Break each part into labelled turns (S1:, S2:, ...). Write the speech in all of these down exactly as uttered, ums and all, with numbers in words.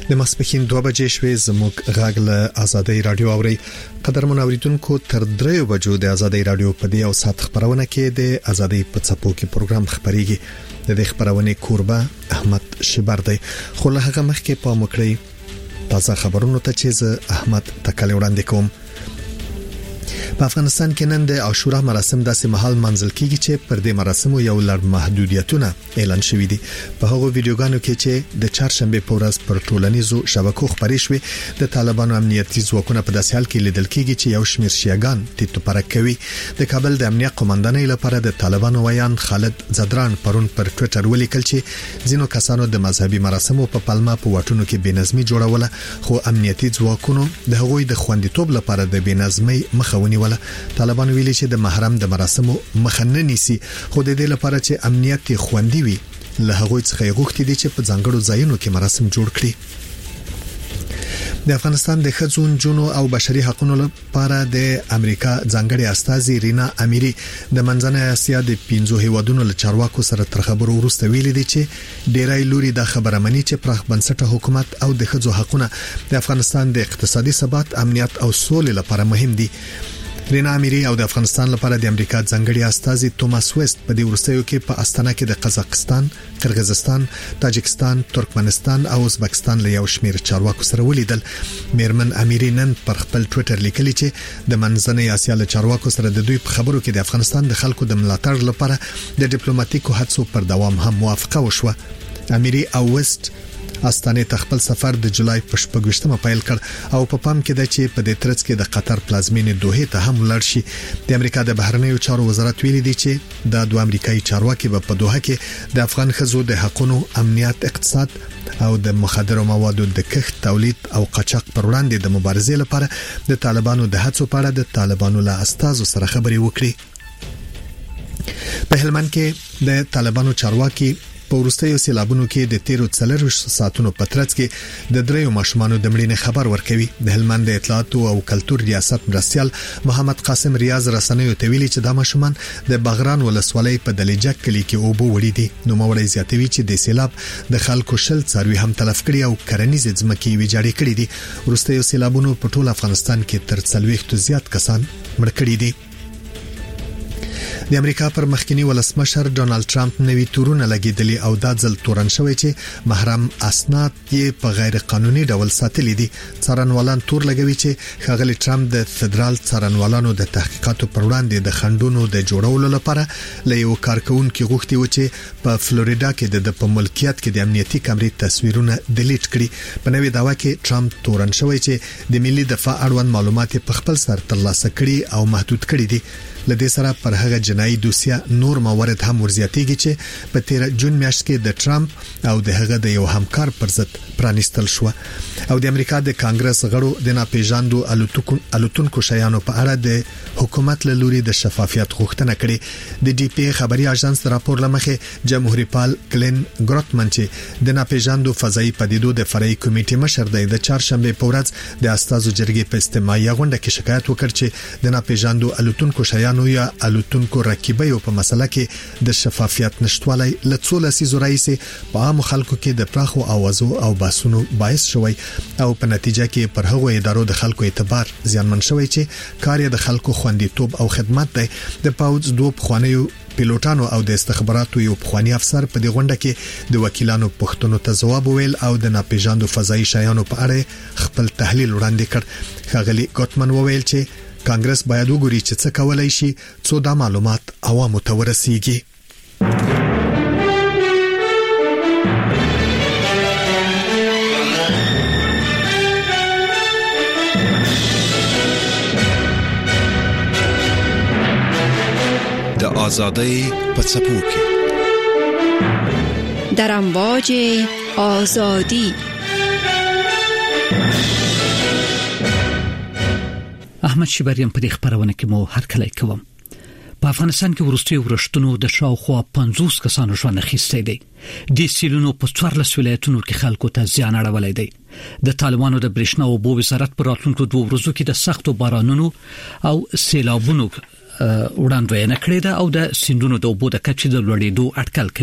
S1: د ماسپښین دوه بجې شوې زموږ غږ له آزادۍ رادیو اوري. قدرمن اوریدونکو تر دریو بجو د آزادۍ رادیو په دې او سات خبرونه کې د آزادۍ په څپو کې پروګرام خبريږي. د دې خبرونه کوربه احمد شبر دی. خو له هغه مخکې په مکړی تازه خبرونو ته چې زه احمد تکل وړاندې کوم. په افغانستان کې نن د عاشورا مراسم داسې محل منځل کیږي چې پر دې مراسمو یو لړ محدودیتونه اعلان شوې دي. په هغو ویډیوګانو کې چې د چهارشنبه په ورځ پر ټولنیزو شبکو خبرې شوې، د طالبانو امنیتي ځواکونه په داسې حال کې لیدل کیږي چې یو شمېر شیعاګان تیتو پرک کوي. د کابل د امنیت قومندانۍ لپاره د طالبانو ویان خالد زدران پرون پر ټوئیټر ولیکل چې ځینو کسانو د مذهبي مراسمو په پلمه په واټونو کې بېنظمي جوړوله، خو امنیتي ځواکونو د هغوی د خوندیتوب لپاره د بېنظمۍ مخه ونیوله. طالبان ویلي چې د محرم د مراسمو مخه نه نیسي، خو د دې لپاره چې امنیت خوندي وي له هغوی څخه غوښتي دي چې په ځانګړو ځایونو کې مراسم جوړ کړي. د افغانستان د ښځو، نجونو او بشري حقوقو لپاره د امریکا ځانګړي استازي رینا امیری د منځنۍ اسیا د پنځو هیوادونو له چارواکو سره تر خبرو وروسته ویلي دي چې ډیری لوري د خبره مني چې پراخ بنسټه حکومت او د ښځو حقوقونه د افغانستان د اقتصادي ثبات، امنیت او سولې لپاره مهم دي. رینا امیری او د افغانستان لپاره د امریکا ځانګړي استازي توماس ویست په دې ورستیو کې په استانه کې د قزاقستان، قرغیزستان، تاجکستان، ترکمنستان او ازبکستان له یو شمېر چارواکو سره ولیدل. میرمن امیری نن پر خپل ټوئیټر لیکلي چې د منځنۍ اسیا له چارواکو سره د دوی په خبرو کې د افغانستان د خلکو د ملاتړ لپاره د ډیپلوماټیکو هڅو پر دوام هم موافقه وشوه. امیری او ویست استانه تخپل سفر د جولای په شپږمه پیل کړ او په پام کې ده چې په دې ترڅ کې د قطر پلازمینې دوحه ته هم ولاړ شي. د امریکا د بهرنیو چارو وزارت ویلي دی چې د دوه امریکایي چارواکي په دوحه کې د افغان ښځو د حقوقو، امنیت، اقتصاد او د مخدرو موادو د کښت، تولید او قاچاق پر وړاندې د مبارزې لپاره د طالبانو د هڅو په اړه د طالبانو له استازو سره خبرې وکړي. په هلمند کې د طالبانو چارواکي په ورستیو سیلابونو کې د تیرو څلرویشت ساعتونو په ترڅ کې د دریو ماشومانو د مړینې خبر ورکوي. د هلمند د اطلاعات او کلتور ریاست مرستیال محمد قاسم ریاض رسنیو ته ویلي چې دا ماشومان د بغران ولسوالۍ په دلیجک کلی کې اوبو وړي دي. نو موړی زیاتوي چې د سیلاب د خلکو شل څاروي هم تلف کړي او کرنیزې ځمکې ویجاړې کړي دي. ورستیو سیلابونو په ټول افغانستان کې تر څلوېښت زیات کسان مړ کړي دي. د امریکا پر مخکنی ولسمشر ډونالد ټرمپ نوی تورونه لګیدلی او دا ځل تورن شوی چې محرم اسناد یې په غیر قانوني ډول ساتلي دي. څارنوالان تور لګوي چې ښاغلی ټرمپ د فدرال څارنوالانو د تحقیقاتو پر وړاندې د خندونو د جوړولو لپاره له یو کارکونکو غوښتي و چې په فلوریدا کې د په ملکیت کې د امنیتي کیمرې تصویرونه ډیلیټ کړي. په نوې داوا کې ټرمپ تورن شوی چې د ملي دفاع اړوند معلومات په خپل سر ترلاسه کړي او محدود کړي دي. لدې سره پر هغه جنایي دوسیه نور موارد هم ورزیاتېږي چې په تیر جون میاشت کې د ټرمپ او د هغه د یو همکار پر ضد پرانیستل شو. او د امریکا د کانګرس غړو د ناپېژاندو الوتونکو شیانو په اړه د حکومت له لوري د شفافیت غوښتنه کړې. د ډي پی خبري اژانس راپور لمخې جمهوریت پال کلین ګروتمن چې د ناپېژاندو فضایي پدیدو د فرعي کمیټې مشر دی، د چهارشنبه په ورځ د استازو جرګې په استماعي غونډه کې شکایت وکړ چې د ناپېژاندو الوتونکو شیانو یا الوتونکو رکیبې په مسله کې د شفافیت نشټوالی له څو لسیزو راځي په عام خلکو کې د پراخو اوازو او باسونو باعث شوی او په نتیجه کې پر هغو ادارو د خلکو اعتبار زیانمن شوی چې کار یې د خلکو خوندیتوب او خدمت دی. د پاوځ دوه پخوانیو پیلوټانو او د استخباراتو یو پخوانی افسر په دې غونډه کې د وکیلانو پوښتنو ته ځواب ویل او د ناپېژاندو فضایي شیانو په اړه خپل تحلیل وړاندې کړ. ښاغلی ګوتمن وویل چې کانګرس باید وګوري چې څه کولای شي څو دا معلومات عوامو ته ورسیږي.
S2: د آزادۍ په څپو کې
S3: در امواج آزادی.
S4: احمد شبریم په دې خبرونه کې مو هر کله کوم. په افغانستان کې ورستي ورشتونو د شاوخوا پنځوس کسانو ژوند اخیستی دی. د سیلونو په څوارلس ولایتونو کې خلکو ته زیان اړولی دی. د طالبانو د برېښنا او اوبو وزارت پر راتلونکو دوه ورځو کې د سختو بارانونو او سیلابونو وړاندوینه کړې ده او د سیندونو د اوبو د کچې د لوړېدو اټکل کوي.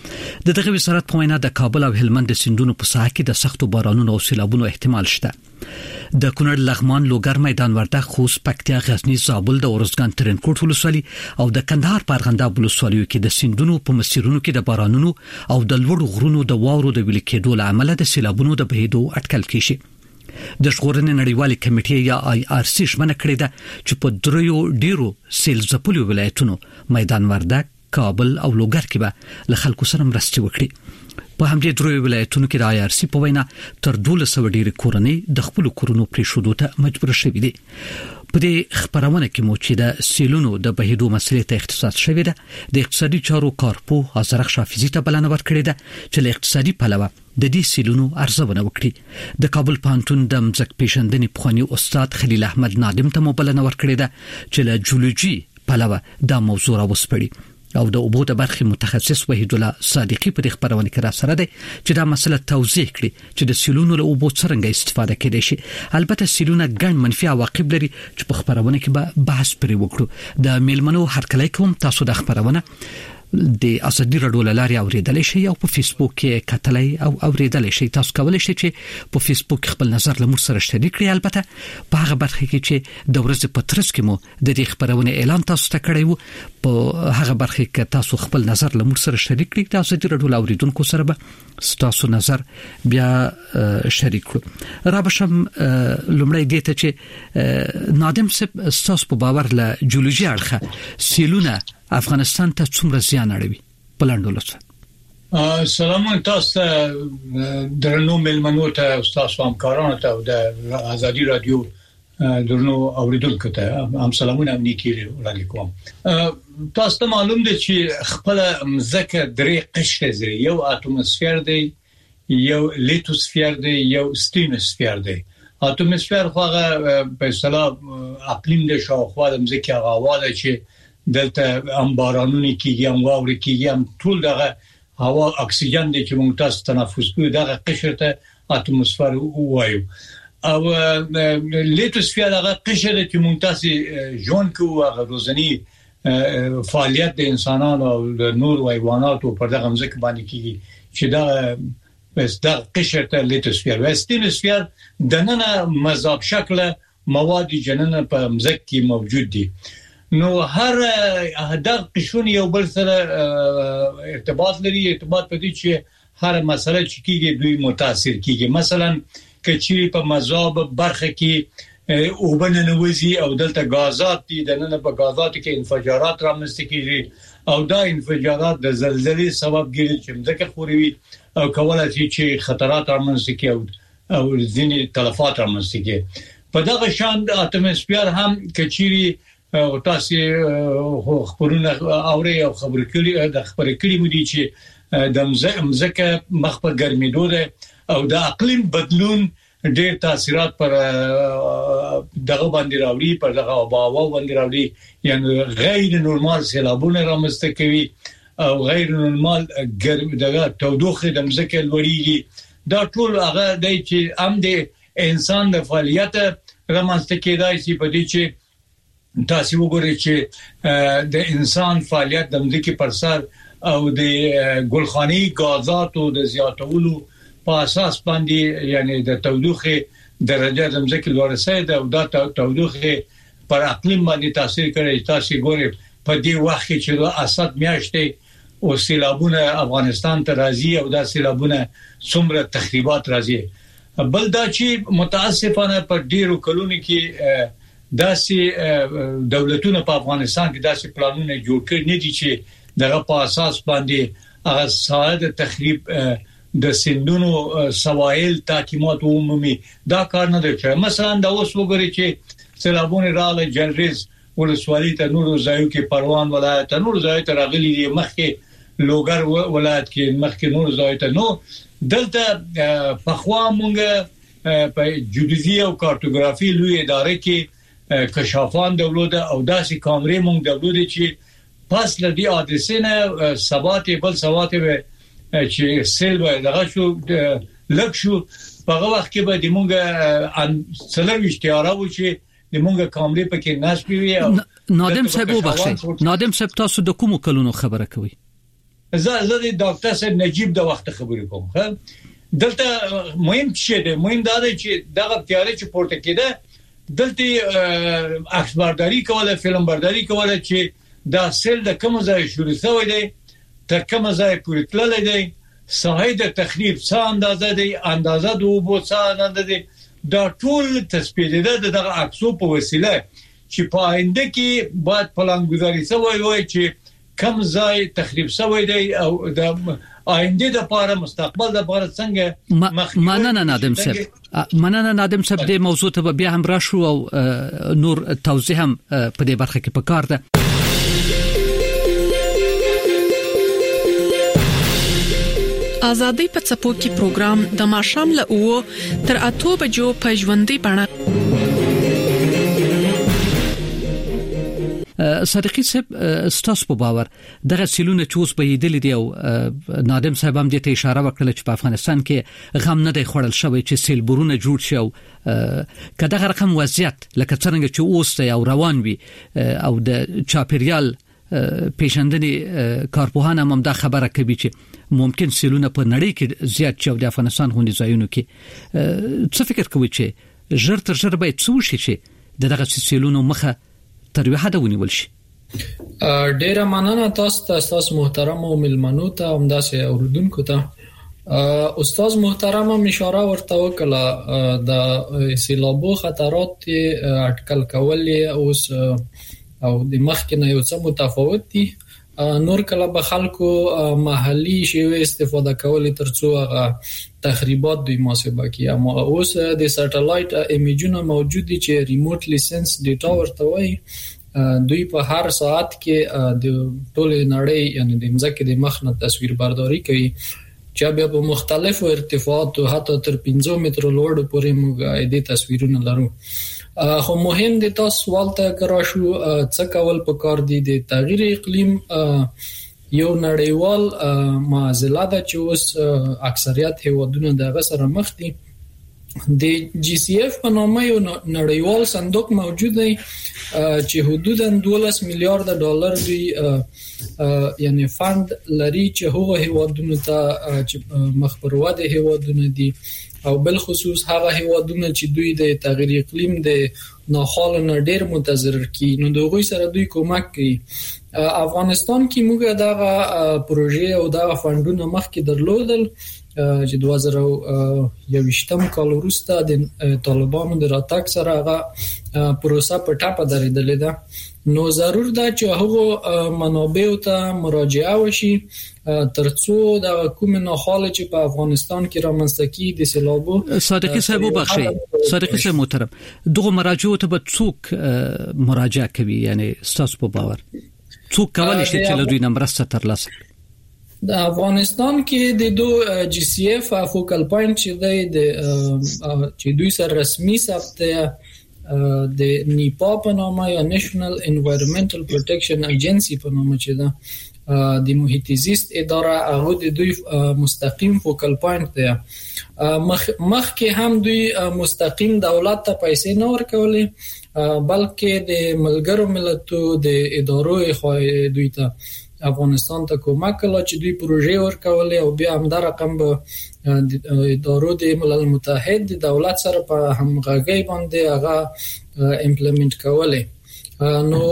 S4: د دغه وزارت په وینا د کابل او هلمند سیندونو په ساحه کې د سختو بارانونو او سیلابونو احتمال شته. د کونړ، لغمان، لوګر، میدان وردګ، خوست، پکتیا، غزنی، زابل، د اورزګان، ترینکوټ ولسوالي او د کندهار په ارغنداب ولسوالیو کې د سیندونو په مسیرونو کې د بارانونو او د لوړو غرونو د واورو د ویل کېدو له امله د سیلابونو د بهیدو اټکل کیږي. د ژغورنې نړیوالې کمیټې یا آی آر سی ژمنه کړې ده چې په دریو ډیرو سیل ځپلو ولایتونو میدان وردګ، کابل او لوګر کې به له خلکو سره مرسته وکړي. په همدې دریو ولایتونو کې د آی آر سی په وینا تر دولس سوه ډیرې کورنۍ د خپل کورونو پریښودو ته مجبور شوې دي. په دې خبرونه کې مو چې د سیلونو د بهیدو مسلې ته اختصاص شوی ده، د اقتصادي چارو کارپوه حضرت شافعي ته بلنه ورکړې ده چې له اقتصادي پلوه د دې سیلونو ارزونه وکړي. د کابل پوهنتون د مځک پیژندنې پخوانی استاد خلیل احمد نادم ته مو بلنه ورکړې ده چې له جیولوژي پلوه دا موضوع راوسپړي او د اوبو د برخې متخصص وحید الله صادقي په دې خبرونه کې را سره دی چې دا مسله توضیح کړي چې د سیلونو له اوبو څنګه استفاده کېدای شي. البته سیلونه ګڼ منفي عواقب لري چې په خبرونه کې به بحث پرې وکړو. د میلمنو هرکلی کوم تاسو د خبرونه د ازادي رادیو لاري اوریدلای شي او په فیسبوک کې کتلای او اوریدلای شي. تاسو کولی شئ چې په فیسبوک خپل نظر له موږ سره شریک کړئ. البته په هغه برخه کې چې د ورځې په ترڅ کې مو د دې خبرونه اعلان تاسو ته کړی وو، په هغه برخه کې تاسو خپل نظر له موږ سره شریک کړئ. د ازادي رادیو اوریدونکو سره به تاسو نظر بیا شریک کړو. را بشم لومړی دې ته چې نادم صاحب تاسو په باور له جیولوژي اړخه سیلونه افغانستان ته څومره زیان اړوي په لاندې لوڅ؟
S5: سلام تاسو درنو ملمنو ته او تاسو همکارانو ته او د ازادي رادیو درنو اوریدونکو ته هم سلامونه نیکی وړاندې کوم. تاسو ته معلوم دي چې خپل مځکه درې قشره لري، یو اتموسفیر دی، یو لیتوسفیر دی، یو ستینوسفیر دی. اتموسفیر خو هغه په اصطلاح اقلیم د شاوخوا د مځکه هغه واده چې دلته هم بارانونه کیږي، هم واوري کیږي، هم ټول دغه هوا اکسیجن دی چې موږ تاسو تنفس کوو دغه قشر ته اتموسفیر وایو. او لیتوسفیر دغه قشر چې موږ تاسو ژوند کوو، هغه روزنی فعالیت د انسانانو او د نور حیواناتو پر دغه ځمکه باندې کیږي چې دا بس دا قشر ته لیتوسفیر. وستینوسفیر دننه مذاب شکل مواد جننه په ځمکه کې موجود دي. نو هر هدف قشون یو بل سره ارتباط لري. ارتباط په دې چې هر مسله چې کیږي دوی متاثر کیږي. مثلا کچيري په مذاب برخه کې او بننوزي او دلته غازات دي، دنه په غازاتو کې انفجارات رامنځته کیږي او دا انفجارات د زلزلې سبب ګرځي چې ځکه خوري او کولای شي چې خطرات رامنځته کوي او ځینې تلفات رامنځته کوي. په دغه شان د اتموسفیر هم کچيري او تاسو خبرونه اوري او خبر کړي د خبر کړي مو دي چې د مځکه مخ په ګرمېدو ده او د اقلیم بدلون ډېر تاثیرات پر دغه باندې راوړي، پر دغه هوا باندې راوړي، یعنی غیر نورمال سیلابونه رامنځته کوي او غیر نورمال ګرم دغه تودوخه د مځکه لوړیږي. دا ټول هغه د چې ام د انسان د فعالیت رامنځته کېدای شي په دې چې تاسو وګورئ چې د انسان فعالیت د مځکې پر سر او د ګلخاني غازاتو د زیاتولو په اساس باندې یعنی د تودوخه درجه د مځکې لوړه سي ده او دا تودوخه پر اقلیم باندې تاثیر کوي. تاسو ګورئ په دې وخت کې چې د اسد میاشتې او سیلابونه افغانستان ته راځي او دا سیلابونه څومره تخریبات راځي. بل دا چې متاسفانه په ډیرو کلونو کې داسې دولتونه په افغانستان کې داسې پلانونه جوړ کړي نه دي چې دغه په اساس باندې هغه ساده تخریب د سندونو سوایل تاکیمات عمومي دا کار نه دی. مثلا دا اوس وګورئ چې سیلابونه رااله جلریز ولسوالۍ ته نور ځایو کې پروان ولایت ته نور ځایو ته راغلي دي، مخکې لوګر ولایت کې مخکې نور ځایو ته نو دلته په خوا مونږ په جیولوژي او کارتوګرافي لوی ادارې کې کشافان دولت او داسې کامرې مونږ دولت چې پس لدی حادثه ثبات بل ثبات به چې سیل به دغه شو لک شو په هغه وخت کې به د مونږ څلور اشتیاره و چې د مونږ کامرې پکې ناش پیوي.
S4: نادم صاحب وبخښئ، نادم صاحب تاسو د کوم کلونو خبره کوي؟
S5: زه زه د ډاکټر صاحب نجیب د وخت خبرې کوم خو دلته مهم څه دی مهم دا دی چې دغه تیارې چې پورته کېده دلته عکس برداری کوله فلم برداری کوله چې دا سیل د کوم ځای شروع شوی دی تر کوم ځای پورې تللی دی ساحه د تخریب څه اندازه دی اندازه د اوبو څه اندازه دی دا ټول تثبیت ده دغه عکسو په وسیله چې په آینده کې باید پلانګذاري شوی وي چې کوم ځای تخریب شوی دی او د آینده د لپاره مستقبل د لپاره څنګه
S4: مننه نادم صاحب مننه نادم صاحب د موضوع ته بیا هم راشو او نور توضیح هم په دې برخه کې پکار ده.
S6: آزادۍ په څپو کې پروګرام د ماښام له اوو تر اته بجو په ژوندۍ بڼه.
S4: صدیقی صاحب ستاسو په باور دغه سیلونه چې اوس به یدل دی او نادم صاحب هم دې ته اشاره وکړه چې په افغانستان کې غم نه دی خوړل شوی چې سیلبورونه جوړ شي او کله رقم وضعیت لکه څنګه چې اوس ته او روان وي او د چاپیریال پیشندنې کارپوهان هم دا خبره کوي چې ممکن سیلونه په نړۍ کې زیات شي او د افغانستان غونډې ځایونو کې څه فکر کوي چې ژر تر ژره باید څه وشي چې دغه سیلونو مخه تر یو حد ونیول شي؟
S7: ډیره مننه تاسو ته تاسو محترم او ملمنو ته همداسې اوردونکو ته. استاد محترم هم اشاره ورته وکړه د سیلابو خطرات اټکل کول اوس او د مخکې نه یو څه متفاوت دي. نور کله به خلکو محلي شیوه استفاده کول ترڅو هغه تخریبات دوی محاسبه کړي، اما اوس د سټلایټ ایمیجونه موجود دي چې ریموټلی سنس ډیټا ورته وایي. دوی په هر ساعت کې د ټول نړۍ یعنی د ځمکې د مخ نه تصویر برداری کوي چې بیا په مختلفو ارتفاعاتو حتی تر پنځه مترو لوړ پورې موږ د تصویرونه لرو. خو مهم د تاسو سوال ته کراشو څه کول پکار دي د تغییر اقلیم یو نړیوال معضله ده چې اوس اکثریت هیوادونه دغه سره مخ دي. د جی سی اف په نامه یو نړیوال صندوق موجود دی چې حدوداً دولس میلیارډ ډالر دی یعنی فند لري چې هغه هیوادونو ته چې مخ پر وده هیوادونه دي او بل خصوص هغه هیوادونه چې دوی د تغییر اقلیم د ناخوالو نه ډیر متضرر کی نو دوی سره دوی کومک کوي. افغانستان کې موږ دغه پروژې او دغه فندونه مخکې درلودل چې دوه زره یوویشتم کال وروسته د طالبانو د راتګ سره هغه پروسه په ټاپه درېدلې ده. نو ضرور ده چې هغه منابع ته مراجعه وشي ترڅو د کوم ناخواله چې په افغانستان کې رامنځته کیږي د سیلابو.
S4: صادقی صاحب وبخښي صادقی صاحب محترم دغه مراجعه ته به څوک مراجعه کوي یعنی تاسو په باور څوک کولای شي چې له دوی نمبرسته ترلاسه کړي؟
S7: د افغانستان کې د دو جی سی اف فوکل پوینټ چې د چې دوی سره رسمي ثبت د نیپا په نامه یا نېشنل انوایرنمنټل پروټیکشن ایجنسی په نامه چې ده د محیط زیست اداره هغه د دوی مستقیم فوکل پوینټ دی. مخ کې هم دوی مستقیم دولت ته پیسې نه ورکولې بلکې د ملګرو ملتو د ادارو خو دوی ته افغانستان ته کومک کړل چې دوی پروژې ورکولې او بیا هم دا رقم به ادارو د ملل متحد د دولت سره په همغږي باندې هغه امپلیمنٹ کولې. نو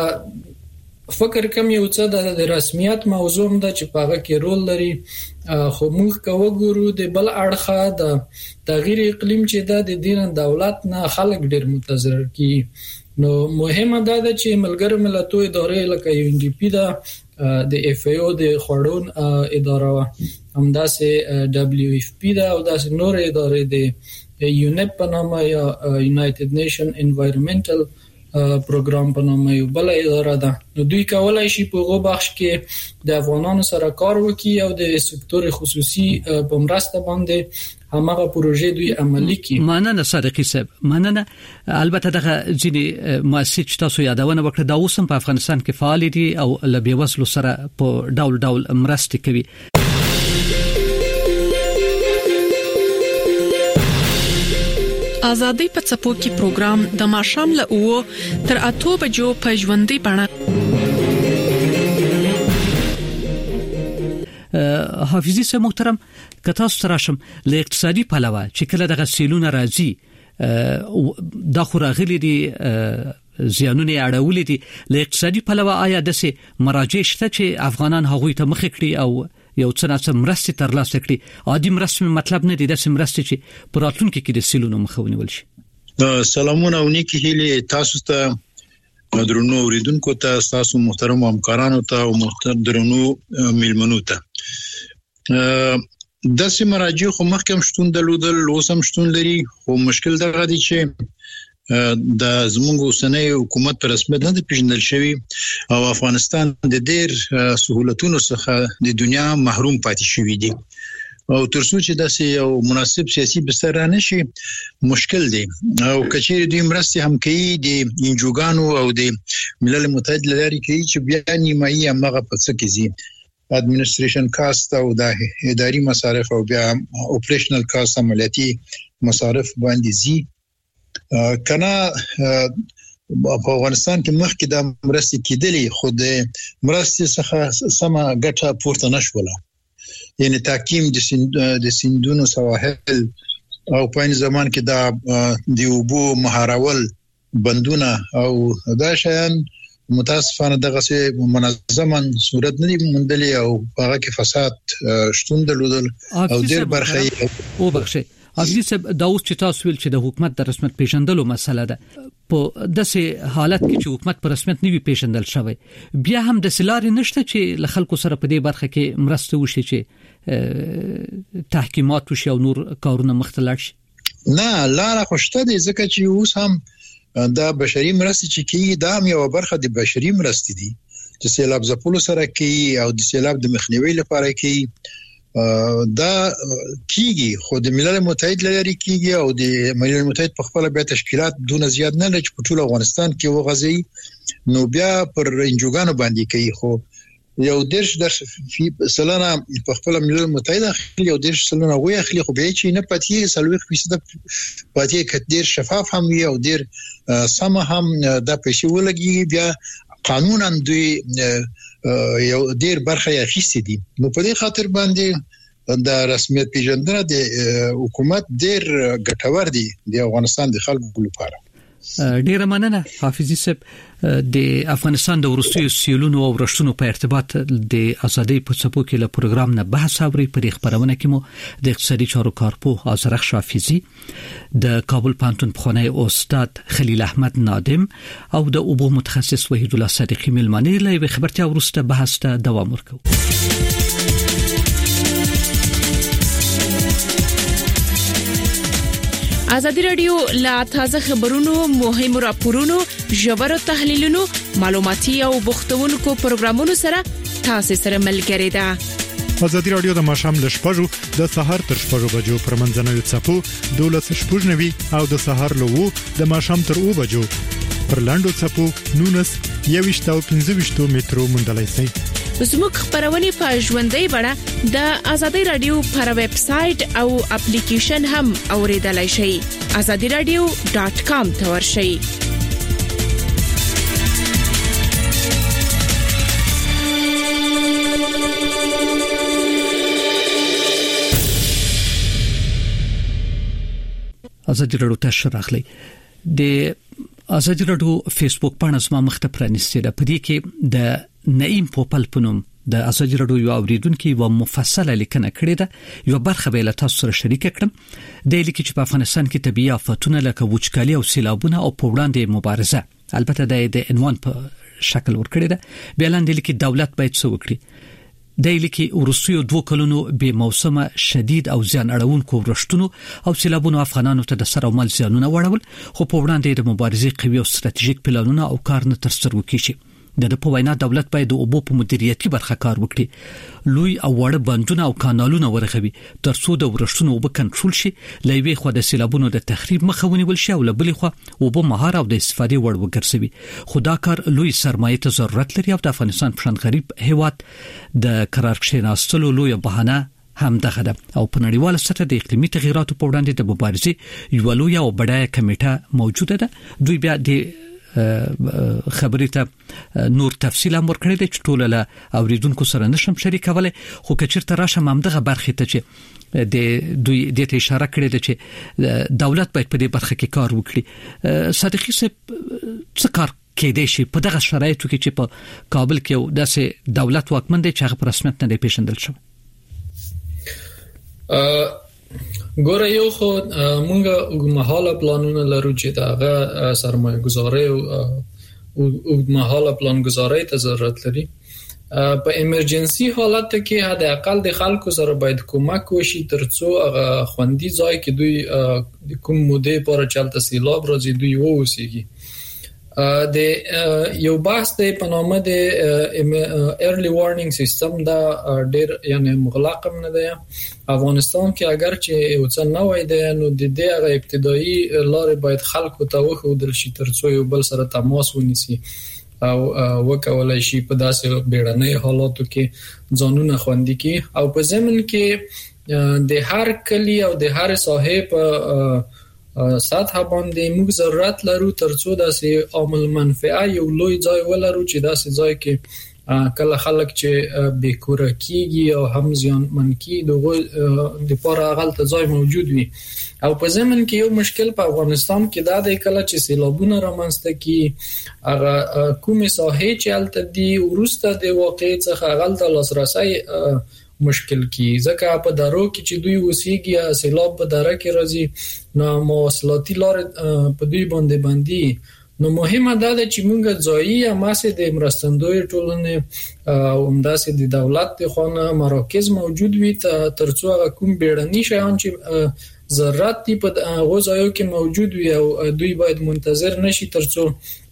S7: هغه فکر کوم یو څه د رسمیت موضوع ده چې په هغه کې رول لري خو موږ کوو ګورو د بل اړخه د تغییر اقلیم چې د دین دولت نه خلک ډیر متضرر کی. نو مهمه ده چې ملګرو ملتونو ادارې لکه یو ان ډی پی دا د اف ای او د خړون اداره همداسې دبليو اف پی دا او داسې نور ادارې د یونیپ په نامه یا یونایټډ نیشن انوایرنمنټل پروګرام په نامه یو بل اداره ده. نو دوی کولای شي په هغه بخش کې د افغانانو سره کار وکړي او د سکتور خصوصي په مرسته باندې همغه پروژې دوی عملي کړي.
S4: مننه صادقی صاحب مننه. البته دغه ځینې مؤسسې تاسو یادونه وکړه دا اوس په افغانستان کې فعال دي او لبي وسلو سره په ډول ډول مرسته کوي.
S6: آزادۍ په څپو کې پروګرام د ماښام له اوو تر اته بجو په ژوندۍ بڼه.
S4: حافظي سه محترم کتا ستراشم له اقتصادي پلوه چې کله دغه سیلونه راځي دا خو راغلي دي زیانونه اړولې دي له اقتصادي پلوه آیا د سه مراجع شته چې افغانان هغوی ته مخ کړي او یو څه ناڅه مرستې ترلاسه کړي. عادي مرستې مطلب نه دي د سه مرستې چې پراتونکو کې د سیلونو مخاوني ولشي.
S8: سلامونه او نیکی هیله تاسو ته درنو اوریدونکو ته تاسو محترم همکارانو ته او محترم درنو میلمنو ته د سه مراجع خو مخکم شتون دلودل لوسم شتون لري خو مشکل دغه دي چې د زمونږ اوسنۍ حکومت پر رسمیت نه پیژندل شوی او افغانستان د ډېر سہولتونو څخه د دنیا محروم پاتې شوی دی او ترڅو چې داسې یو مناسب سیاسي بستر را نشي مشکل دی او کچېر دوی مرستې هم کوي د انجوګانو او د ملل متحد لاري کوي چې بیا نیمایي هغه په څه کې زی اډمنستریشن کاست او د اداري مصارف او بیا اپریشنل کاست عملیاتي مصارف باندې زی کنا په افغانستان کې مخکې د مرستې کېدلې خو د مرستې څخه سمه ګټه پورته نشوله یعنی تحکیم د سیندونو سواحل او په این زمان کې دا د اوبو مهارول بندونه او دا شیان متاسفانه دغه څه منظماً صورت نه دی موندلې او هغه کې فساد شتون درلودل او ډېر برخه
S4: او بخښه عزیز صاحب دا اوس چې تاسو ویل چې د حکومت د رسمیت پیژندلو مسله ده په داسې حالت کې چې حکومت پر رسمیت نه وي پیژندل شوی بیا هم د سلاري نشته چې ل خلکو سره په دې برخه کې مرسته وشي چې تحقیقات وشي او نور کارونه مختلف شي.
S8: نه لاره خوشته دي ځکه چې اوس هم دا بشري مرستې چې کیږي دا هم یو برخه د بشري مرستې دي چې سیلاب ځپلو سره کوي او د سیلاب د مخنیوي لپاره کوي دا کیږي خو د ملل متحد لري کیږي او د ملل متحد په خپل بیا تشکیلات دونه زیات نه لږ په ټول افغانستان کې وغځي نو بیا پر انجوګانو باندې کوي خو یو دیرش در سلانه په خپل ملل متحد اخلي یو دیرش سلانه وی اخلي خو به چې نه پاتې سلوي فیصد پاتې کډیر شفاف هم وي او ډیر سم هم د پیسې ولګي بیا قانونا دوی یو ډیر برخه یې اخیستې دي نو په دې خاطر باندې د رسمیت پیژندنه د حکومت ډیر ګټور دي د افغانستان د خلکو لپاره.
S4: ډیره مننه حافظي صاحب د افغانستان د وروستیو سیلونو او رښتونو په ارتباط د ازادي په څپو کې له پروګرام نه بحث اوري په خبرونه کې مو د اقتصادي چارو کارپوه ازرخ حافظي د کابل پانتون پخوانی استاد خلیل احمد نادم او د اوبو متخصص وحید الله صدیقی ملمنې له خبرتیا ورسته بحث ته دوام ورکو.
S6: ازادي رادیو لا تازه خبرونو مهم راپورونو ژور تحلیلونو معلوماتي او بوختونکو پروګرامونو سره تاسو سره ملګری ده.
S9: ازادي رادیو د ماشام ل شپږو د سحر تر شپږو بجو پر منځنوي چپو دولس شپږنوي او د سحر له وو د ماشام تر او بجو پر لاندو چپو نونس یويشتو پنځويشتو میټرو مونډلای سي.
S6: زموږ خبرونه په ژوندۍ بڼه د ازادي رادیو پر ویب سټ او اپلیکیشن هم اوریدلای شئ. azadi radio dot com ته ورشئ.
S4: ازادي رادیو ته شراخلی د ازادي رادیو فیسبوک باندې زما مخته پرانیستي ده. په دې کې د نعیم پوپل پنوم د ازادي رادیو یو اوریدونکو و مفصله لیکنه کړې ده. یو برخه به له تاسو سره شریک کړم. د لیکي چې په افغانستان کې طبيعي آفتونه لکه وچکالي او سیلابونه او په وړاندې مبارزه البته د عنوان په شکل ورکړې ده. بیا لاندې لیکي دولت باید څه وکړي. د لیکي ورسوي دوه کلونو به موسمه شدید او زیان اړونکو ورشتونو او سیلابونو افغانانو ته د سر او مال زیانونه وړول خو په وړاندې د مبارزې قوي او ستراتیژیک پلانونه او کار نه تر سره وکړي. د په وینا دولت باید د اوبو په مدیریتي برخه کار وکړي. لوی او وړ بندونه او کانالونه ورغوي ترڅو د ورشتونو اوبه کنټرول شي. لوی خو د سیلابونو د تخریب مخه ونیول شي او لبلې خو اوبه مهار او د استفادې وړ وګرځوي. خدا کار لوی سرمایه ته ضرورت لري او د افغانستان په شان غریب هیواد د قرار کښیناستلو لوی بهانه هم دغه ده او په نړیواله سطح د اقلیمي تغیراتو په وړاندې د مبارزې یو لوی او بډایه کمیټه موجوده ده. دوی بیا د خبرې ته نور تفصیل هم ورکړی دی چې ټول له اوریدونکو سره نشم شریکولای خو کچرته راشم همدغه برخه ته چې د دوی د ته اشاره کړې ده چې دولت باید په دې برخه کې کار وکړي. صادقي صاحب څه کار کېدای شي په دغه شرایطو کې چې په کابل کې داسې دولت واکمن دی چې هغه په رسمیت نه پیژندل شوی؟
S7: ګوره یو خو مونږه وګمحاله پلانونه لرو چې داغه سرمایه گذاري او وګمحاله پلان گذاري ته ضرورت لري. په ایمرجنسي حالت کې حد اقل د خلکو سره باید کومک وشي ترڅو هغه خوندي ځای کې دوی کوم مودې پورې چلته سیلاب راځي دوی ووسیږي. د یو بحث د پنامه د ارلی وارنینګ سیستم دا ډیر یعنی مغلق هم نه دی افغانستان کې اگر چې یو څه نه وای دی نو د دې هغه ابتدایي لارې باید خلکو ته وښودل شي ترڅو یو بل سره تماس ونیسي او وکولای شي په داسې بیړنۍ حالاتو کې ځانونه خوندي کړي او په ضمن کې د هر کلی او د هر ساحې په سطح باندې موږ ضرورت لرو ترڅو داسې عامل منفعه یو لوی ځای ولرو چې داسې ځای کې کله خلک چې بیکوره کیږي او هم ځان منکی دغه د پاره غلط ځای موجود وي. او په ضمن کې یو مشکل په افغانستان کې دا دی کله چې سیلابونه رامنځته کی هغه کومه ساحې چې الته دی ورسته د واقع څخه غلط لاسرسي مشکل کی ځکه په دارو کې چې دوی وسیږي سیلاب په دره کې راځي نو مواصلاتي لار په دوی باندې باندې نو مهمه ده چې موږ ځایي اماسه د مرستندوی ټولنې او همداسې د دولت خونه مراکز موجود وي ترڅو کوم بیړني شیان چې ضرورت دی په غوځایو کې موجود وي او دوی باید منتظر نشي ترڅو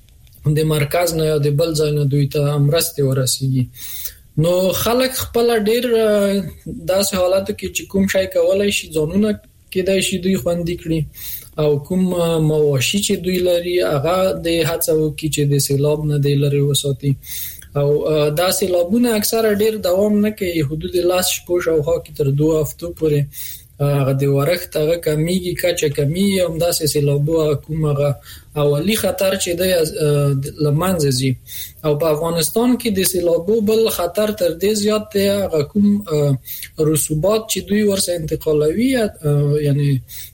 S7: د مرکز نه یا د بل ځای نه دوی ته مرسته ورسیږي. نو خلک خپل ډیر داسې حالاتو کې چې کوم شای کولای شي ځانونه کېدای شي دوی خوندي کړي او کوم مواشي چې دوی لري هغه د هڅو کې چې د سیلاب نه دی لري وساتي او دا سیلابونه اکثره ډیر دوام نه کوي حدود لاس شپږ او خا کې تر دوه هفتو پورې هغه د ورښت هغه کمیږي کچه کمی هم داسې سیلابو کومه اولی خطر چې د لمنځه ځي او په افغانستان کې د سیلابو بل خطر تر دې زیات دی هغه کوم رسوبات چې دوی ورسره انتقالوي یعنی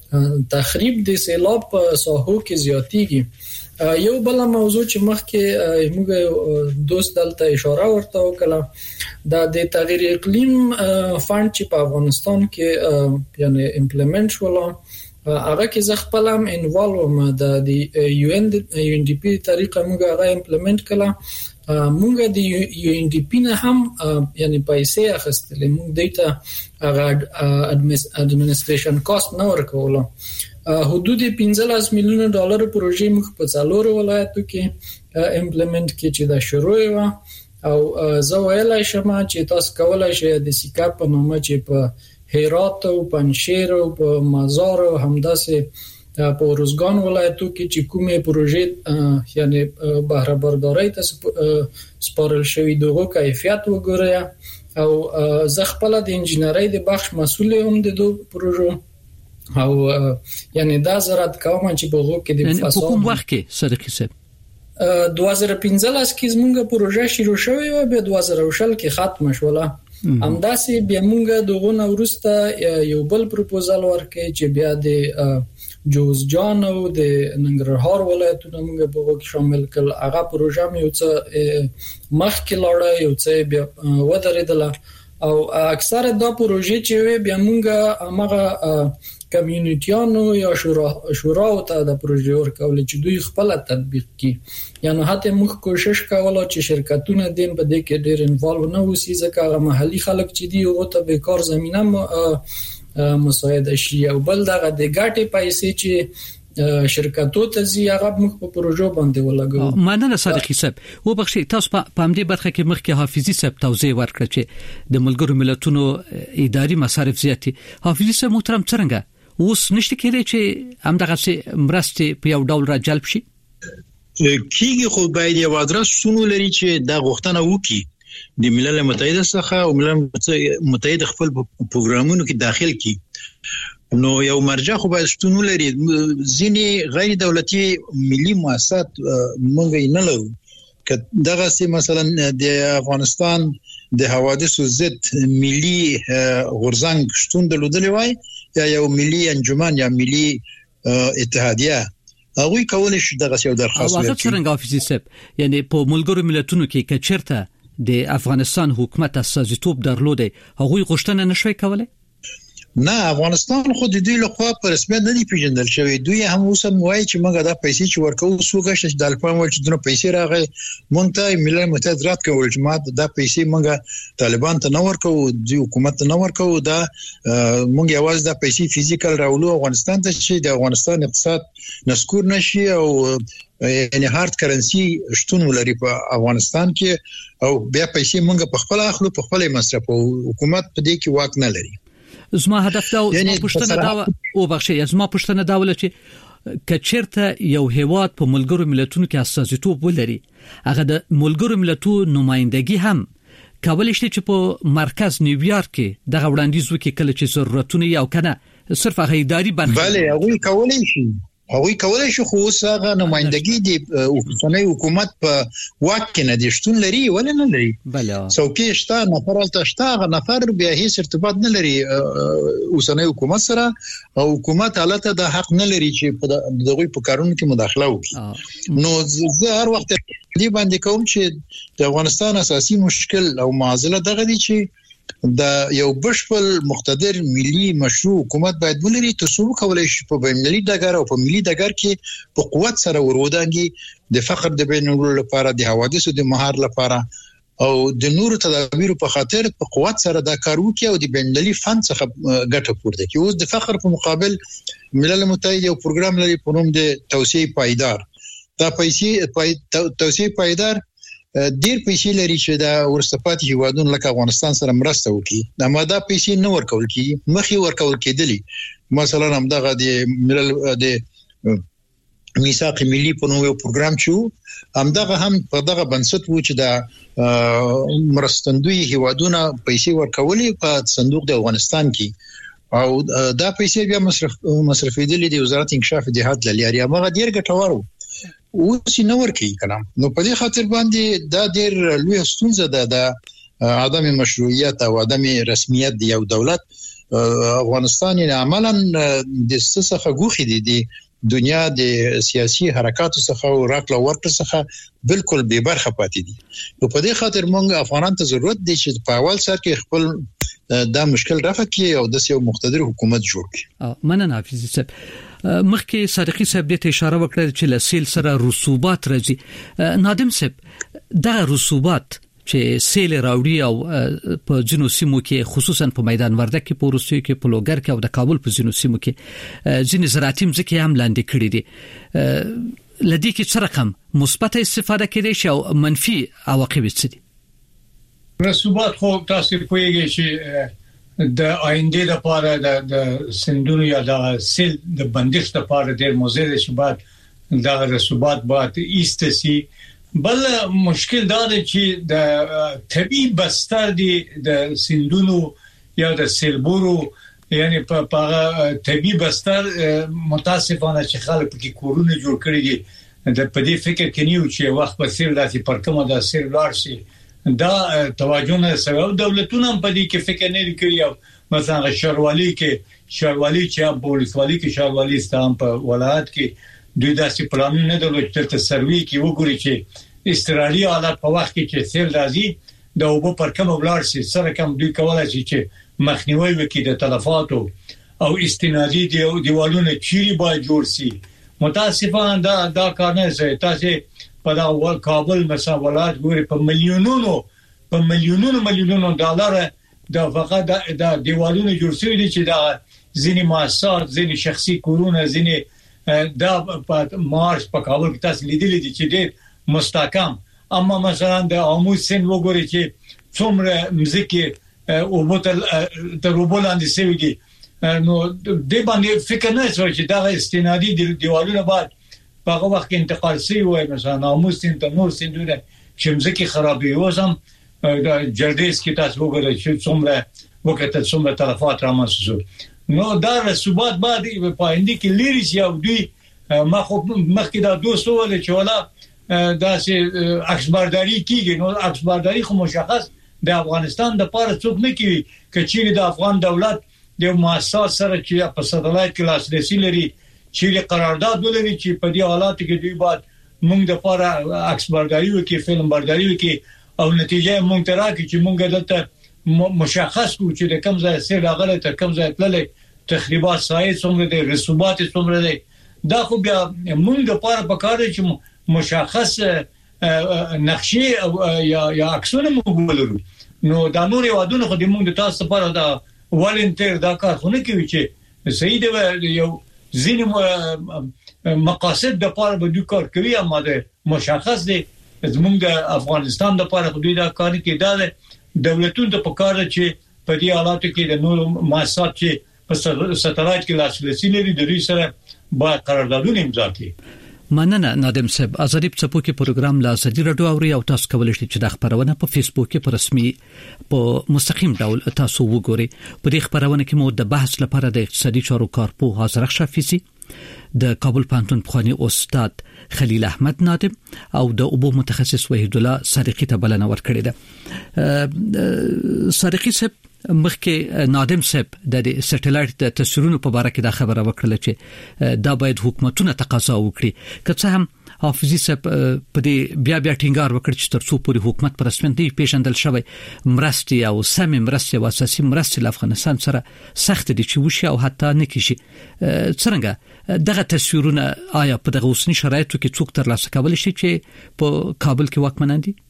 S7: تخریب د سیلاب په ساحو کې زیاتیږي. یو بل موضوع چې مخکې موږ دوست دلته اشاره ورته وکړه دا د تغییر اقلیم فند چې په افغانستان کې یعنی امپلیمنټ شول هغه کې ځ خپل هم انوالو ما د یو ان یو ان ډی پی طریقه موږ هغه امپلیمنټ کړه موږ د یو ان ډی پی نه هم یعنی پیسې اخیستلې موږ دیتا هغه اډمنستریشن کاست نه ورکوله حدود پنځلس میلیونه ډالر پروژې موږ په څلورو ولایتو کې امپلیمنټ کې چې دا شروع و او زه ویلای شم چې تاسو کولای شئ د سیکا په نامه چې په هرات او پنشیر او په مزار او همداسې په روزګان ولایتو کې چې کومه پروژې یعنی بهره برداري ته سپارل شوی دغه کیفیت وګورئ او زه خپل د انجنیری د بخش مسؤل هم د دوه پروژو او یعنی دا زراعت کوم چې په غو کې د فصل په
S4: کوم وخت کې صدقي صاحب
S7: دوه هزار پنځلس کې زمونږ پروژه شروع شوې و به دوه هزار شل کې ختم شوله همداسې بیا مونږ دغه نورسته یو بل پروپوزال ورکې چې بیا د جوزجان او د ننګرهار ولایتونو مونږ په غو کې شامل کړل هغه پروژه مې یو څه مخکې لاړه یو څه بیا ودرېدله او اکثره دا پروژې چې بیا مونږ هغه کمیونټیانو یا شورا شورا او ته د پروژې ورکول چې دوی خپل تطبیق کړي یعنی هته موږ کوشش کوله چې شرکتونه دین په دې کې ډېر انوالو نه وسی ځکه محلي خلک چې دی او ته به کار زمينه مساعده شي او بل دغه د ګټې پیسې چې شرکتو ته زی هغه موږ په پروژو باندې ولګو.
S4: مننه صادقي صاحب و بخښي تاسو په همدې برخه کې مخکې حافظي صاحب توضیح ورکړه چې د ملګرو ملتونو اداري مصارف زیاتي حافظي صاحب محترم څنګه اوس نشته کېدای چې همدغه څه مرستې په یو ډول را جلب شي
S8: کیږي خو باید یو ادرس سونو لري چې دا غوښتنه وکړي د ملل متحده څخه او ملل متحده خپل پروګرامونو کې داخل کړي نو یو مرجع خو باید شتون ولري. ځینې غیر دولتي ملي مؤسسات موږ نه لرو. که دغه سي مثلا د افغانستان د حوادثو ضد ملي غورځنګ شتون درلودلی وای یا یو ملي انجمن یا ملي اتحادیه، هغه کولای شي دغه یو درخواست
S4: وکړي. هغه څنګه افیزي سپ یعنی په ملګرو ملتونو کې کچرته د افغانستان حکومت استازیتوب درلوده، هغه غوښتنه نشوي کولای؟
S8: نه، افغانستان خو د دوی لخوا په رسمیت نه دی پیژندل شوی. دوی هم اوس هم وایي چې موږ دا پیسې چې ورکوو سوګه چې د الفام ول چې دونه پیسې راغی مونږ ته ملل متحد رات کول چې ما دا پیسې موږ طالبان ته نه ورکوو، د حکومت ته نه ورکوو، دا موږ یوازې دا پیسې فزیکل راولو افغانستان ته چې د افغانستان اقتصاد نسکور نشي او یعنی هارد کرنسی شتون ولري په افغانستان کې، او بیا پیسې موږ په خپل اخلو په خپل مصرف او حکومت په دې کې واک نه لري.
S4: زما هدف دا او پښتنه دا او بخښي زما پښتنه دا ول چې کچرته یو هیواد په ملګرو ملتونو کې استازیتوب ولري، هغه د ملګرو ملتونو نمائندګي هم کولای شي چې په مرکز نیویارک کې دغه وړاندیز وکړي کله چې ضرورتونه یو کنه صرف هغه اداري برخه.
S8: بله هغه کولای شي هغه کولای شي خو هغه نمائندګي د اوسنۍ حکومت په واک کې نه دي شتون لري ولې نه لري.
S4: بله
S8: څوکۍ شته، نفر الته شته، هغه نفر بیا هیڅ ارتباط نه لري اوسنۍ حکومت سره، او حکومت حالت د حق نه لري چې په دغه په کارونو کې مداخله وکړي. نو زه هر وخت دې باندې کوم چې د افغانستان اساسي مشکل او معضله دغه دي چې د یو بشپړ مقتدر ملي مشروع حکومت باید ولري ترڅو کولای شي په بین‌المللي ډګر او په ملي ډګر کې په قوت سره ورودانګي د فقر د بینولو لپاره، د حوادثو د مهار لپاره او د نورو تدابیرو په خاطر په قوت سره دا کار وکړي او د بین‌المللي فند څخه ګټه پورته کړي. اوس د فقر په مقابل ملل متحد یو پروګرام لري په نوم د توسعه پایدار. دا پیسې پای توسعه پایدار ډیر پیسې لري چې دا ورستپاتې هیوادونو لکه افغانستان سره مرسته وکړي. دا ماده پیسې نه ورکول کیږي، مخې ورکول کېدلی. مثلا هم دغه د ملل د میثاق ملي په نوم یو پروګرام چې هم دغه هم په دغه بنسټ و چې دا مرستندوی هیوادونو پیسې ورکولې په صندوق د افغانستان کې، او دا پیسې بیا مصرف مصرفېدلې د وزارت انکشاف جهاد لاري هغه ډیر ګټور اوس نه ورکی کنه. نو په دې خاطر باندې دا ډېر لوی ستونزه ده د عدم مشروعیت او عدم رسمیت دی یو دولت. افغانستان یې عملاً د څخه غوخي دي د دنیا د سیاسي حرکتو څخه او راکړه ورکړه څخه بالکل بے برخه پاتې دي. نو په دې خاطر موږ افغانان ته ضرورت دی چې په اول سر کې خپل دا مشکل رافع کړي او د یو مقتدر حکومت جوړ کړي.
S4: مننه حافظ صاحب. مخکې صادقي صاحب دې اشاره وکړه چې له سیل سره رسوبات راځي. نادم صاحب دا رسوبات چې سیل راوړي او په جنو سیمو کې خصوصا په میدان وردګ کې په روسیې کې په لوګر کې او د کابل په جنو سیمو کې ځینې زراعتي ځمکې هم لاندې کړي دي. لدې کې څه رقم مثبت استفاده کړي شي او منفي عواقب څه دي؟
S5: رسوبات خو تاسو پوهیږئ چې د آینده لپاره د سندونو یا د سیل د بندش لپاره ډېر مضر شي بعد د رسوبات بعد ایستسي. بل مشکل دا دی چې د طبي بستر دی د سندونو یا د سیلبورو یعنی په طبي بستر متاسفانه چې خلک کې کورونه جوړ کړی دي د پدې فکر کې نیو چې وخت په سیل داسې پرکمه د سیل لارشي دا توجه نه سبب دولتونه هم پدې کې فکر نه کوي. مثلا شاروالي کې شاروالي چې په ولسوالۍ کې شاروالي ستام په ولایت کې دوی داسې پلان نه درلود چې سروي کې وګوري چې استرالیا حالت په وخت کې چې سیل راځي د اوبو پرکمه ولارشي سره کوم دوی کولای شي چې مخنیوي وکړي د تلفاتو او استنادي دیوالونه چیرې باید جوړ شي. متاسفانه دا دا کار نه شي. تاسو په دا ول کابل مثلا ولایت ګوري په میلیونونو په میلیونونو میلیونونو ډالر د فقط د دیوالونو جوړ شوی دي چې دا ځینې مؤسسات ځینې شخصي کورونه ځینې دا په مارش په کابل کې تاسو لیدلې دي چې ډېر مستحکم. اما مثلا د امو سن وګوري چې څومره مزکی او بوتل د روبولاندې سوي دي. نو د باندې فکر نه شوی چې دا استنادي دیوالونه بعد په هغه وخت کې انتقال شي وای مثلا ناموس ته نور سندونه چې مزکی خرابې وزم د جلدیس کې تاسو وګورئ چې څومره وخت څومره تلفات رامنځته نو دا رسوبات باندې په اندی کې لري چې او دوی ما خو مخکې دا دوه سوال چې ولا دا چې عکسبرداري کیږي نو عکسبرداري خو مشخص د افغانستان د پاره څوک نه کوي کچېری د افغان دولت د مؤسسات سره چې په ساتلایت کې لاسرسي لري چې قرارداد ولري چې په دې حالاتو کې دوی بعد موږ د پاره عکسبرداري وکي فلم برداري وکي او نتیجه موږ ته راکړي چې موږ دلته مشخص کو چې د کوم ځای سره راغله تر کوم ځای تللی تخریبات سایه څومره دي رسوبات څومره دي دا خو بیا موږ د پاره پکاره چې مشخص نقشې او یا یا عکسونه موږ ولرو نو دا نور یوادونه خو د موږ د تاسو لپاره دا والنټیر دا کار خو نه کوي چې صحیح دی یو ځینې مقاصد د پاره به دوی کار کوي اما د مشخص دي زموږ د افغانستان د پاره خو دوی دا کار کوي دا دولتونو ته پکاره چې په دې حالاتو کې د نور مؤسسات چې په ساتلایت کې لاسرسي لري د دوی سره با قراردادونه امضا کړي.
S4: مننه نادم صاحب. ازادي پڅپو کې پروګرام لا ازادي رادیو اوري او تاسو کولای شئ چې د خبرونه په فیسبوک کې په رسمي په مستقیم ډول تاسو وګورئ. په دې خبرونه کې مو د بحث لپاره د اقتصادي چارو کارپوه حاضر شفیسي د کابل پانتون پخوانی استاد خلیل احمد نادم او د اوبو متخصص وحید الله صادقی ته بلنه ورکړې ده. صادقی صاحب مخکې نادم صاحب د سټلایټ د تصویرونو په اړه کې دا خبره وکړه چې دا باید حکومتونه تقاضا وکړي که څه هم حافظي صاحب په دې بیا بیا ټینګار وکړ چې ترڅو پورې حکومت پر رسمیت پیژندل شوی مرستي او سم مرستي او اساسي مرستي د افغانستان سره سخت دي چې وشي او حتی نه کیږي. څنګه دغه تصویرونه آیا په دغه اوسنی شرایطو کې څوک ترلاسه کولای شي چې په کابل کې واکمنان دي؟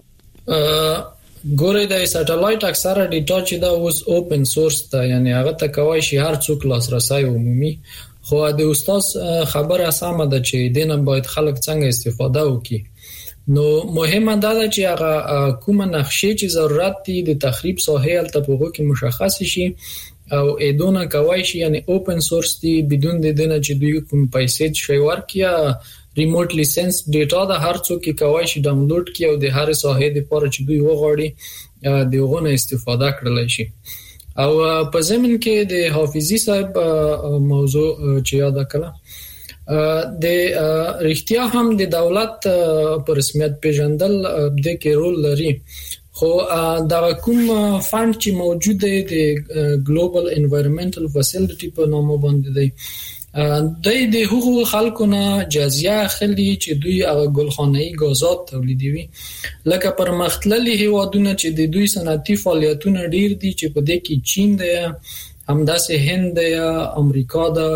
S7: ګورې د سټلایټ اکثره ډیټا چې دا اوس اوپن سورس ته یعنی هغه ته کوي شي هر څوک لاسرسي عمومي خو د استاد خبره سمه ده چې دینه باید خلک څنګه استفاده وکړي. نو مهمه ده چې هغه کومه نقشې چې ضرورت دي د تخریب ساحه ال تطبیق کې مشخص شي او ادونه کوي شي یعنی اوپن سورس دي بدون د دینه چې دوی کوم پیسې شي ورکیا ریموټلی سنس ډیټا د هر څوک کې کوي شي ډاونلوډ کړي او د هر ساحې لپاره چې دوی وغواړي دغه نه استفاده کړلای شي. او په زمين کې د حافظي صاحب موضوع چې یاد کړه د رښتیا هم د دولت پر رسمیت پیژندل د کې رول لري خو دا کوم فند چې موجود دی د ګلوبل انوایرنمنټل فاسیلیټي په نامه باندې دی د د حقوق خلکو نه جزیه اخلي چې دوی هغه ګلخانه‌ای غازات تولیدوي لکه پر مختللي هیوادونه چې د دوی صنعتي فعالیتونه ډیر دي چې په دې کې چین دی همداسې هند دی امریکا دا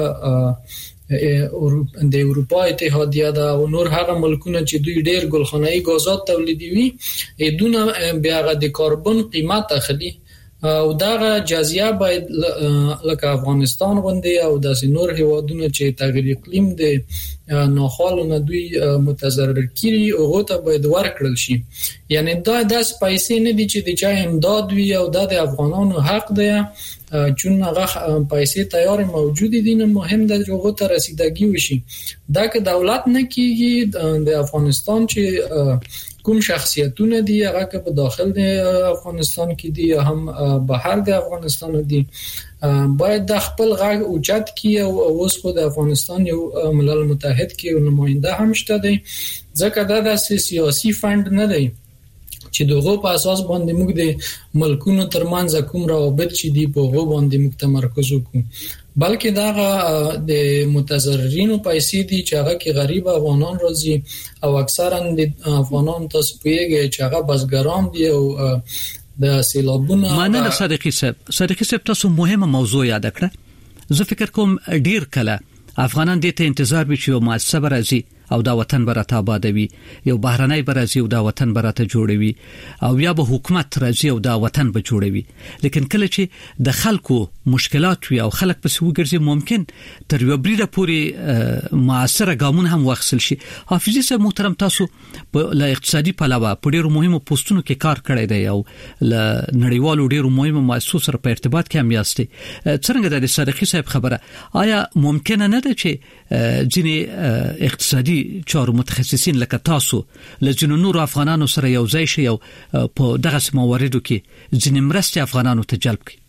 S7: د اروپا اتحادیه دا او نور هغه ملکونه چې دوی ډیر ګلخانه‌ای غازات تولیدوي دونه بیا د کاربن قیمت اخلي او دا جزیه باید لکه افغانستان غونډه او د نور هیوادونو چې تغیر اقلیم د ناخوالو دوی متضرر کړي او هغه ته باید ورکړل شي. یعنی دا د پیسې نه دي چې د چا امداد وي او د افغانانو حق دی چون هغه پیسې تیار موجود دي نو مهم ده چې هغه ته رسیدګي وشي. دا که دولت نه کیږي د افغانستان چې کوم شخصیتونه دي هغه که په داخل د افغانستان کې دي یا هم بهر د افغانستان دي باید د خپل غږ اوچت کی او اوس په د افغانستان یو ملل متحد کې نماینده هم شته دي ځکه دا د سیاسي فند نه دی چې دغه په اساس باندې موږ د ملکونو ترمنځ کوم روابط چې دی په هغه باندې موږ تمرکز وکړو بلکې دا د متضررینو پیسې دي چې هغه کې غریب افغانان راځي او اکثرا د افغانان تاسو پیږي چې هغه بزګران دي او د سیلابونو
S4: مننه صادقی صاحب. صادقی صاحب تاسو مهمه موضوع یاد کړه. زه فکر کوم ډیر کله افغانان دې ته انتظار وکړي چې مؤسسه راځي او دا وطن برته آبادوي یو بهرنۍ برازي او دا وطن برته جوړوي او یا به حکومت راځي او دا وطن به جوړوي لیکن کله چې د خلکو مشکلات وي او خلک په سو ګرځي ممکن تر یو بریده پورې معاصره ګامونه هم واخصل شي. حافظي صاحب محترم تاسو په اقتصادي پلوه په ډیرو مهمو پوسټونو کې کار کړی دی او ل نړیوالو ډیرو مهمو مؤسسو سره په ارتباط کې هم یاستئ. څنګه د صادقی صاحب خبره آیا ممکن نه ده چې ځینې اقتصادي چارو متخصصین لکه تاسو لجنو نور افغانانو سره یو ځای شي او په دغه مواردو کې ځینې مرستې افغانانو ته جلب کړي؟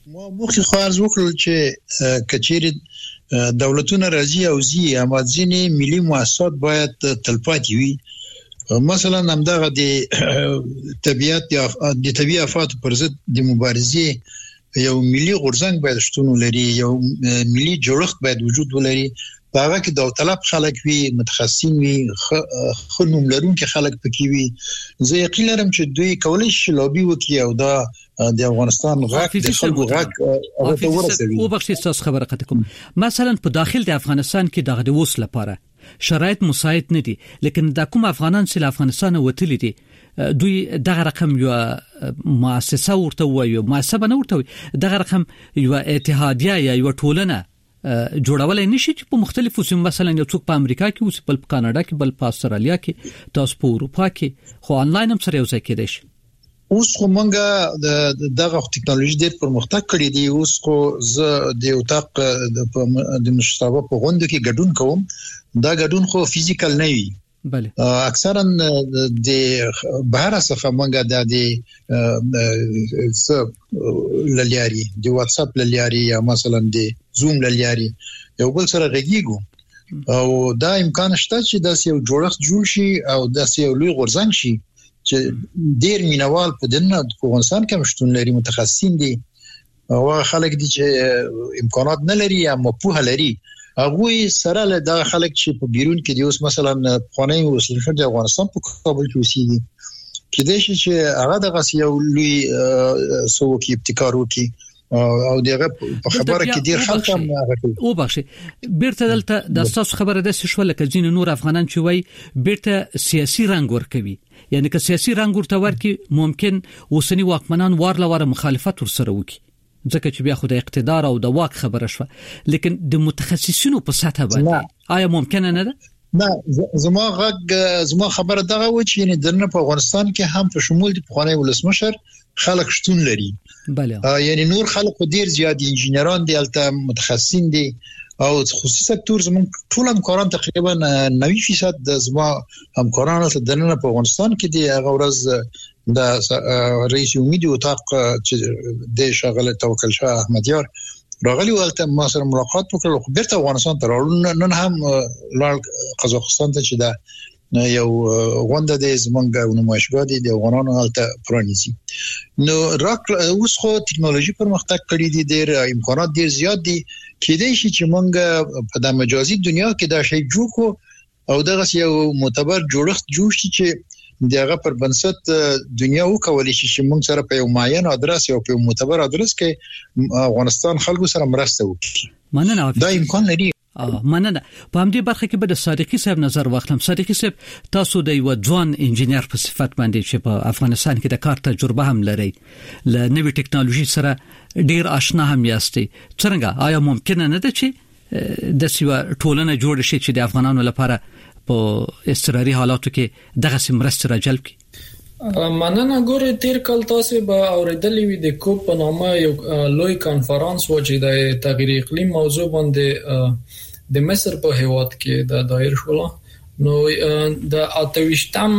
S8: مو مخکې خارز وکړل چې کچېری دولتونه راځي او زی امازینی ملي مؤسسات باید تلپاتې وي. مثلا همدغه د طبيعت د طبيعي آفات پر ضد د مبارزې یو ملي غورځنګ باید شتون ولري، یو ملي جوړښت باید وجود ولري. هغه کې د طلب خلک وي، متخصصین وي، خنوم لرونکي خلک پکې وي. زه یقین لرم چې دوی کولای شي لوبي وکړي او دا د افغانستان غاک د خلکو غاک او ته ورسوي.
S4: او بخښي تاسو خبره قطع کوم. مثلا په داخل د افغانستان کې دغه د وس لپاره شرایط مساعد نه دي، لیکن دا کوم افغانان چې افغانستان وتلی دي دوی دغه رقم یو مؤسسه ورته وایي، مؤسسه نه ورته وایي، دغه رقم یو اتحادیه یا یو ټولنه جوړولای نشي چې په مختلفو سیمو، مثلا یو څوک په امریکا کې اوس، بل په کاناډا کې، بل په استرالیا کې، تاسو په اروپا کې، خو انلاین هم سره یو ځای کېدای شي.
S8: اوس خو مونږه دغه ټکنالوژي ډېر پرمختګ کړی دی. اوس خو زه د اتاق د مشترک په غونډه کې ګډون کوم. دا ګډون خو فزیکل نه وي،
S4: بله
S8: اکثرا د بهر څخه مونږه د س للیاري د واتس اپ للیاري یا مثلا د زوم للیاري یو بل سره غږیږو، او دا امکان شته چې دا یو جوړښت جوړ شي او دا یو لوی غورځنګ شي چې ډیر مینوال په دنیا د افغانستان کې مشتون لري، متخصصین دي او خلک دي چې امکانات نه لري یا مپوه لري. هغه سره له دا خلک چې په بیرون کې دي، اوس مثلا قانوني وسلشه د افغانستان په کابل کې اوسېږي، کې د شي چې هغه دغه یو لوی سوق ابتکار وکي او دغه په خبره کې ډیر خلک هم راغلي.
S4: او بخښي بیرته دلته د تاسو خبره د شو لکه ځین نور افغانان چې وای بیرته سیاسي رنګ ورکوي، یعنی که سیاسي رنګ ورته ورکي ممکن اوسنی واکمنان وارله واره مخالفت ورسره وکي، ځکه چې بیا خو د اقتدار او د واک خبره شوه. لیکن د متخصصینو په سطح باندې آیا ممکن نه ده؟
S8: نه، زما غږ زما خبره دغه و چې یعنی درنه په افغانستان کې هم په شمول د پخوانی ولسمشر خلک شتون لري.
S4: بله
S8: یعنی نور خلک ډیر زیات انجینران دي، البته متخصصین دي او خصوصي سکتور زموږ ټول همکاران تقریبا نوي فیصد د زما همکارانو ته درنه په افغانستان کې دي. هغه ورځ د رئیس امید اتاق چې د شغله توکل شاه احمد یار راغلی ولته ما سره ملاقات وکړ، خو بیرته افغانستان ته راغلو. نن هم لړ قزاقستان ته چې دا یو غونډه د زمونږ نمایشګاه دی د افغانانو هلته پرانیزي. نو راک اوس خو ټکنالوژي پرمختګ کړی دی، ډېر امکانات ډېر زیات دي. کېدای شي چې مونږ په د مجازي دنیا کې دا شی جوړ کو او دغه یو معتبر جوړښت جوړ شي چې دغه پر بنسټ دنیا وکولای شي چې مونږ سره په یو معین ادرس او په معتبر ادرس کې افغانستان خلکو سره مرسته وکړي.
S4: مننه،
S8: دا امکان لري.
S4: مننه. په همدې برخه کې به د صادقي صاحب نظر واخلم. صادقي صاحب، تاسو د یو ځوان انجینر په صفت باندې چې په افغانستان کې د کار تجربه هم لري، له نوې ټکنالوژي سره ډیر آشنا هم یاستئ. څنګه آیا ممکن نه ده چې د سیوا ټولنه جوړ شي چې د افغانانو لپاره په استراري حالاتو کې دغه سمرست را جلب کړي؟
S7: مننه. ګوره تیر کال تاسو به اوریدلې وي د کوپ په نامه یو لوی کانفرنس و چې د تغییر اقلیم موضوع باندې د مصر په هیواد کې د دایر شول. نو د اتويشتم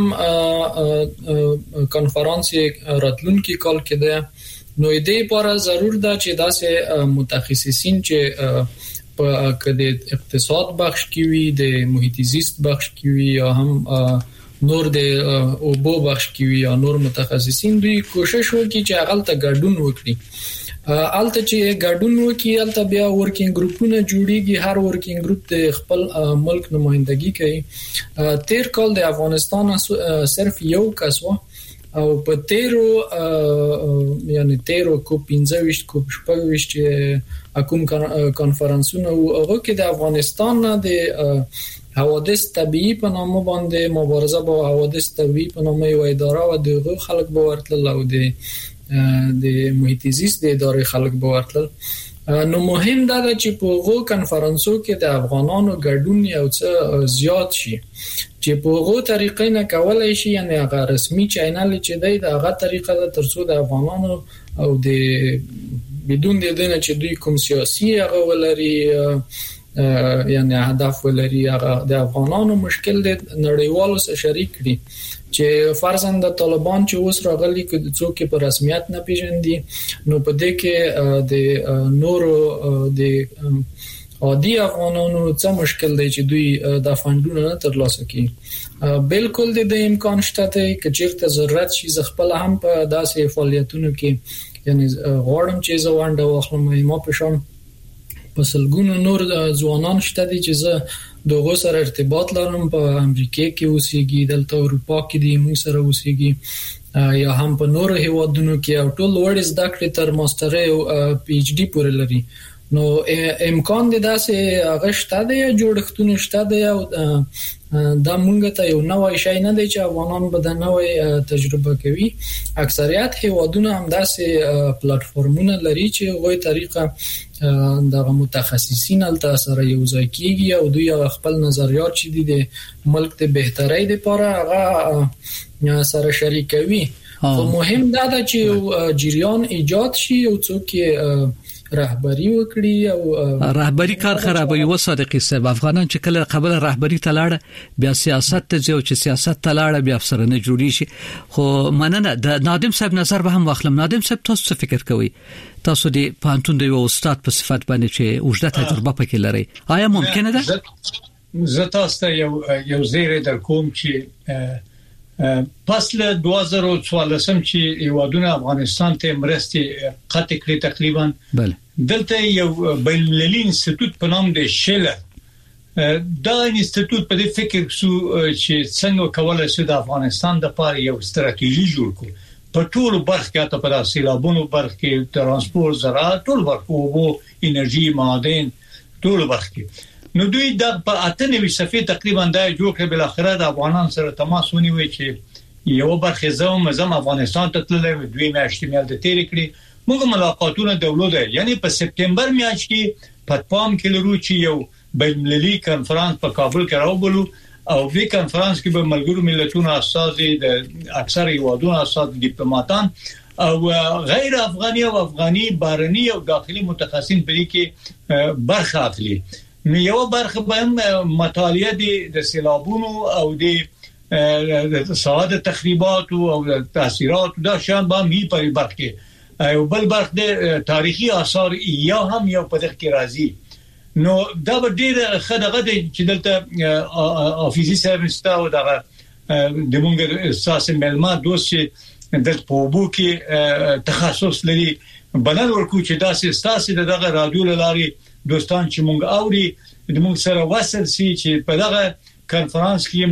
S7: کانفرنس راتلونکي کال کې ده. نو دې لپاره ضرور ده چې داسې متخصصین چې په کده اقتصاد بخش کې وي، د محیط زیست بخش کې وي، یا هم نور د اوبو بخش کې وي، یا نور متخصصین دوی کوشش وکړي چې هغه ته ګډون وکړي. الته چې ګډون وکړي الته بیا ورکینګ ګروپونه جوړیږي، هر ورکینګ ګروپ د خپل ملک نمائندګي کوي. تیر کال د افغانستان صرف یو کس و او په تیرو یعنی تیرو کو پنځه کو شپږ چې حکوم کانفرنسونه او هغه کې د افغانستان د حوادث طبيعي په نامه باندې مبارزه با حوادث طبيعي په نامه یو اداره او دغه خلک به ورتل او د د محیط زیست د ادارې خلک به ورتل. نو مهم دا چې په غو کانفرنسو کې د افغانانو ګډون یو څه زیات شي چې په غو طریقې نه کولای شي، یعنی هغه رسمي چینل چې دی د هغه طریقه د ترڅو د افغانانو او د بدون د دې چې دوی کوم سیاسي هغه ولري یعنی هدف ولري هغه د افغانانو مشکل د نړیوالو سره شریک دي. چې فرضاً د طالبان چې اوس راغلي کې څوک په رسمیت نه پیژندي نو په دې کې د نورو د عادي افغانانو څه مشکل دی چې دوی د فاندونو نه ترلاسه کړي بالکل د امکان شته چې چیرته ضرورت شي خپل هم په داسې فعالیتونو کې یعنی غواړم چې زوانده واخلم ما په شان په سلګونو نور ځوانان شته دي چې زه دغه سره ارتباط لرم په امریکا کې اوسېږي دلته اروپا کې دي موږ سره اوسېږي یا هم په نورو هیوادونو کې او ټول وړ زده کړې تر ماسترۍ او پی ایچ ډي پورې لري نو امکان دي داسې هغه شته دی جوړښتونه شته دی او دا مونږ ته یو نوې شی نه دی چې افغانان به د نوې تجربه کوي اکثریت هیوادونه هم داسې پلیټ فارمونه لري چې غوي طریقه د متخصصین الته سره یو ځای کیږي او دوی خپل نظریات چې دي د ملک د بهترۍ لپاره هغه سره شریکوي خو مهم دا ده چې جریان ایجاد شي او څوک رهبری وکړي او
S4: رهبری کار خرابوي و صادقي صاحب افغانان چې کله قبل رهبری تلاړه بیا سیاست ته ځو چې سیاست تلاړه بیا افسرانه جوړی شي خو مننه د نادم صاحب نظر به هم واخلم نادم صاحب تاسو څه فکر کوئ تاسو د پانتون د یو استاد په صفت باندې چې وجدت تجربه پکې لري آیا ممکنه ده
S5: زه تاسو ته یو یو زیری در کوم چې پس له دوه هزار او څوارلسم چې یوادونه افغانستان ته مرستې قطع کړې تقریبا
S4: بله
S5: دلته یو بین المللي انسټیټیوټ په نام د شیلر دا انسټیټیوټ په دې فکر شو چې څنګه کولای شي د افغانستان د لپاره یو ستراتیژي جوړ کړي په ټول برخه کې ته په سیلابونو برخه کې ترانسپورت زراعت ټول برخه او انرژي معادن ټول برخه کې نو دوی د په اتنوي صفحې تقریبا دا جوړ کړ بل اخره د افغانان سره تماس ونیوي چې یو برخه زوم زم افغانستان ته تللی دوی میاشتې مل د تیر کړی موږ ملاقاتونه دولت یعنی په سپتمبر میاشت کې په پام کې لرو چې یو بین المللي کانفرنس په کابل کې راوبلو او په کانفرنس کې به ملګرو ملتونو اساسي د اکثر یوادونو اساس ډیپلوماټان او غیر افغاني او افغاني بهرني او داخلي متخصصین په کې برخه اخلي نو یو برخه به مطالعه دي د سیلابونو او د ساده تخریبات او تاثیرات دا شان به می په برخه او بل برخه د تاریخي آثار یا هم یو په دغه کې راځي نو دا به ډیره خدغه چې دلته افیزي سرویس ته او دغه د مونږ اساس ملما دوست چې د پوبو کې تخصص لري بلل ورکو چې داسې ستاسو دغه رادیو لاري دوستان چې مونږ اوري د مونږ سره وصل سي چې په دغه کانفرنس کې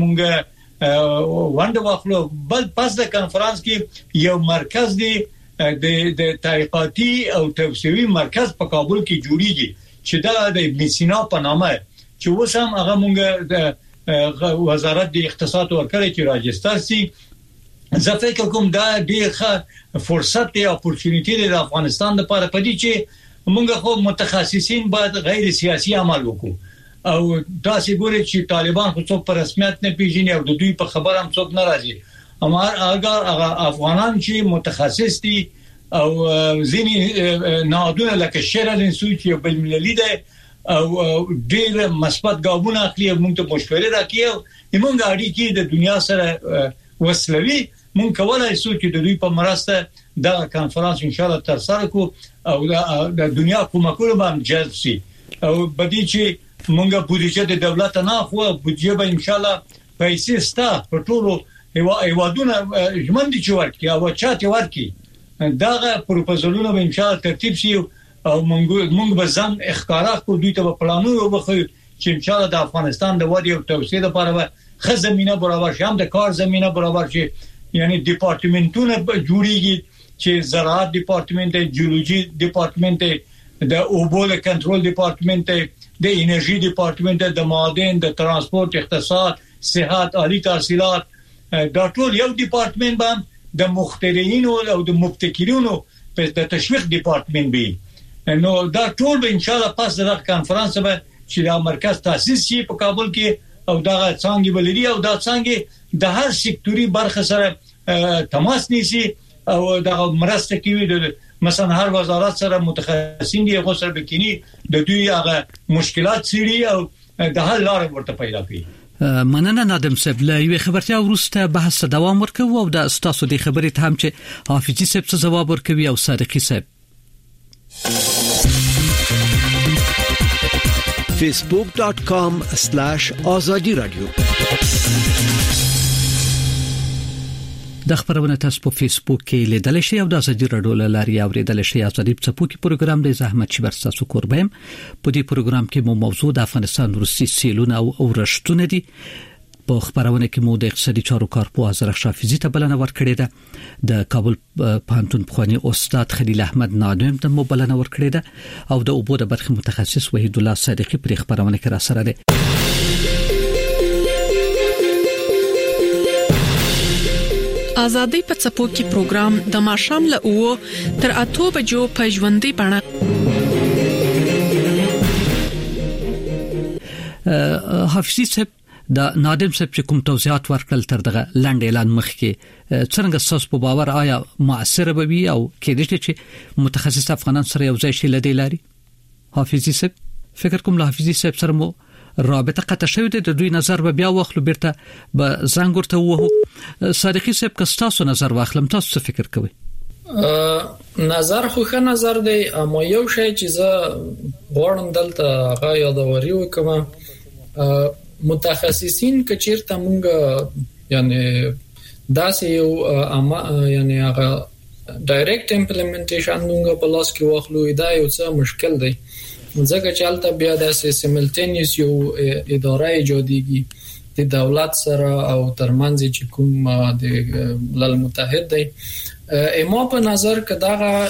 S5: مونږ وانده واخلو بل پس د کانفرنس کې یو مرکز دی د د تحقیقاتي او توسعوي مرکز په کابل کې جوړیږي چې دا د ابن سینا په نامه چې اوس هم هغه مونږ د وزارت د اقتصاد ورکړی چې راجستر سي زه فکر کوم دا ډېر فرصت دی اپورتونټی دی د افغانستان لپاره پدې چې موږ خو متخصصین باید غیر سیاسي عمل وکړو او تاسو ګورئ چې طالبان خو څوک په رسمیت نه پیژني او د دوی په خبر هم څوک نه راځي اما هغه افغانان چې متخصص دي او ځینې نهادونه لکه شیرل انسټیټیوټ یو بل ملي دی او ډېر مثبت ګامونه اخلي موږ ته مشورې راکړي موږ اړیکې د دنیا سره وسلوي مونږ کولای شو چې د دوی په مرسته دا کانفرنس ان شاء الله تر سره کو او د دنیا کومکونه باندې جلب شي او بدی چې مونږه بودیجه د دولت نه خو بودیجه به ان شاء الله پیسې ستا په ټولو ایوادونه ژوند دي ورکی او چاته ورکی دا پروپوزالونه به ان شاء الله ترتیب شي او مونږ مونږ به ځان اختیارات کو دوی ته پلانونه وبخو چې ان شاء الله د افغانستان د وادي او توسعه لپاره خه زمينه برابر شي هم د کار زمينه برابر شي یعنی ډپارټمنټونه جوړیږي چې زراعت ډپارټمنټ دی جیولوژي ډپارټمنټ دی د اوبو کنټرول ډپارټمنټ دی د انرژي ډپارټمنټ د معادن د ترانسپورت اقتصاد صحت عالی تحصیلات دا ټول یو ډپارټمنټ باندې د مخترعين او د مبتکرینو په د تشویق ډپارټمنټ به نو دا ټول به ان شاء الله پس د کانفرنس به چې دا مرکز تاسیس شي په کابل کې او دا څنګه بلري او دا څنګه د هر سکتوري برخه سره تماس نیسي او دا مرسته کوي د مثلا هر وزارت سره متخصصین دی غوسر بکینی د دوی هغه مشکلات سړي او د حل لار ورته پیدا کوي
S4: مننه نادم صاحب. له یو خبرتیا ورسته بحث دوام ورکوي او د استاسو د خبرې ته هم چې حافظي صاحب څه جواب ورکوي او صادقي صاحب.
S10: facebook dot com slash azadi radio.
S4: د خبرونه تاسو په فیسبوک کې لیدل شئ او د ازادي رادیو لاري اوریدل شئ. ازادي په کې پروګرام د زحمت شي ورساسو قربم. په دې پروګرام کې مو موضوع د افغانستان روسي سیلونه او اورشتونه دي. په خبرونه کې مو د اقتصادي چارو کارپو حضرت حافظي ته بلنه ورکړې ده. د کابل پوهنتون پخوانی استاد خلیل احمد نادم ته مو بلنه ورکړې ده او د اوبو د برخې متخصص وحید الله صادقي پر خبرونه کې را سره ده.
S6: آزادۍ په څپو کې پروګرام د ماشام له او تر اته بجو په ژوندۍ بڼه.
S4: حافظي صاحب د نادم صاحب چې کوم توضیحات ورکړل تر دغه لاندې اعلان مخکې څنګه تاسو په باور آیا مؤثر به وي او کېدای شي متخصص افغانان سره یو ځای شي لدی لاري؟ حافظي صاحب فکر کوم له حافظي صاحب سره مو رابطه قطع شوې ده. د دوی نظر به بیا واخلو بیرته به زنګ ورته ووهو. صادقي صاحب که تاسو نظر واخلم تاسو څه فکر کوئ؟
S7: نظر خو ښه نظر دی، اما یو شی چې زه غواړم دلته هغه یادوري وکم، متخصصین که چیرته مونږ یعنی داسې یو اما یعنی هغه ډایرکټ امپلیمنټیشن مونږ په لاس کې واخلو دا یو څه مشکل دی، ځکه چې البته بیا د سیملټینیس یو اداره ایجادیږي د دولت سره او ترمنځ چې کوم د ملل متحد دی. اما په نظر کې دا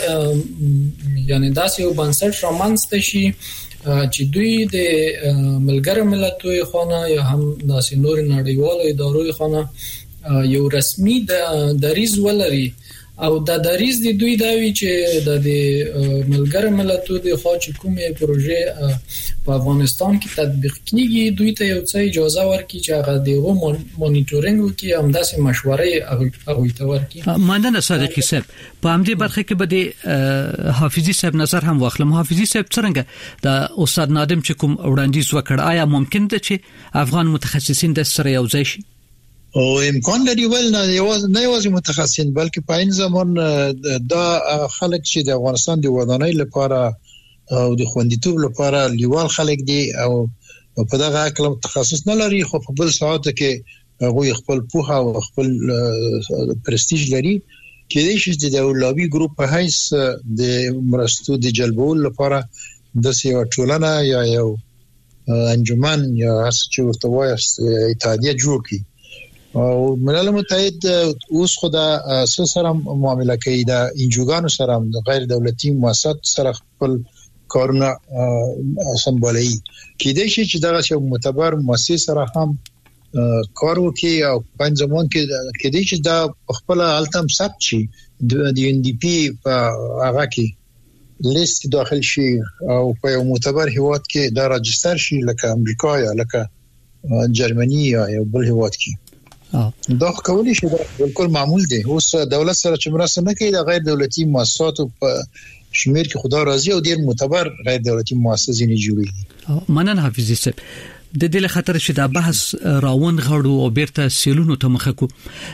S7: یعنی داسې یو بنسټ رامنځته شي چې دوی د ملګرو ملتونو خونه یا هم داسې نور نړیوالو ادارو خونه یو رسمي د دریز ولري او د دریز دی دوی دا وی چې د ملګرو ملتونو د خوا چې کومه پروژه په افغانستان کې تطبیق کیږي دوی ته یو څه اجازه ورکړي چې هغه دیغه مونیټورینګ وکړي او داسې مشورې هغه ته ورکړي.
S4: مننه صادقي صاحب. په همدې برخه کې به د حافظي صاحب نظر هم واخلم. حافظي صاحب څنګه د استاد نادم چې کوم وړاندیز وکړ آیا ممکن ده چې افغان متخصصین د سره یو ځای شي؟
S8: او امکان لري ول نه یوازې نه یوازې متخصصین بلکې په این زمان دا خلک چې د افغانستان د ودانۍ لپاره او د خوندیتوب لپاره لیوال خلک دي او په دغه اکل تخصص نه لري، خو په بل ساعت کې هغه خپل پوهه او خپل پرستیج لري. کېدای شي چې د لابي ګروپ په حیث د مرستو د جلبول لپاره د سیو ټولنه یا یو انجمن یا هڅه چې ورته وایي اتحادیه جوړ کړي او ملل متحد اوس خدا سره معامله کوي د انجوګانو سره د غیر دولتي مؤسسات سره خپل کارونه سمبالي. کېدای شي چې دغه یو معتبر مؤسسه سره هم کار وکړي او په ځمان کې کېدای شي دا خپل التم ثبت شي د ان ډي پی په هغه کې لیست داخل شي او په یو معتبر هیواد کې دا راجستر شي لکه امریکا یا لکه جرمني یا بل هیواد کې. دا کولی شي دا بالکل معمول دي. اوس دولت سره چې مرسته نه کوي د غیر دولتي مؤسسات په شمیر کې خدا راضي او ډیر معتبر غیر دولتي مؤسسې نه جوړي.
S4: مننه حافظي صاحب. د دې له خاطر چې دا بحث راوند غړو او بیرته سیلونو ته مخه کو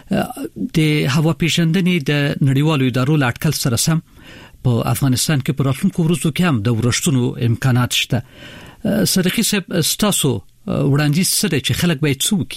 S4: د هوا پیژندنې د نړیوالو ادارو لاټکل سره سم په افغانستان کې پر راتلونکو ورځو کې هم د ورشتونو امکانات شته. صدیقي صاحب ستاسو وړاندیز سره چې خلک باید څه وکړي؟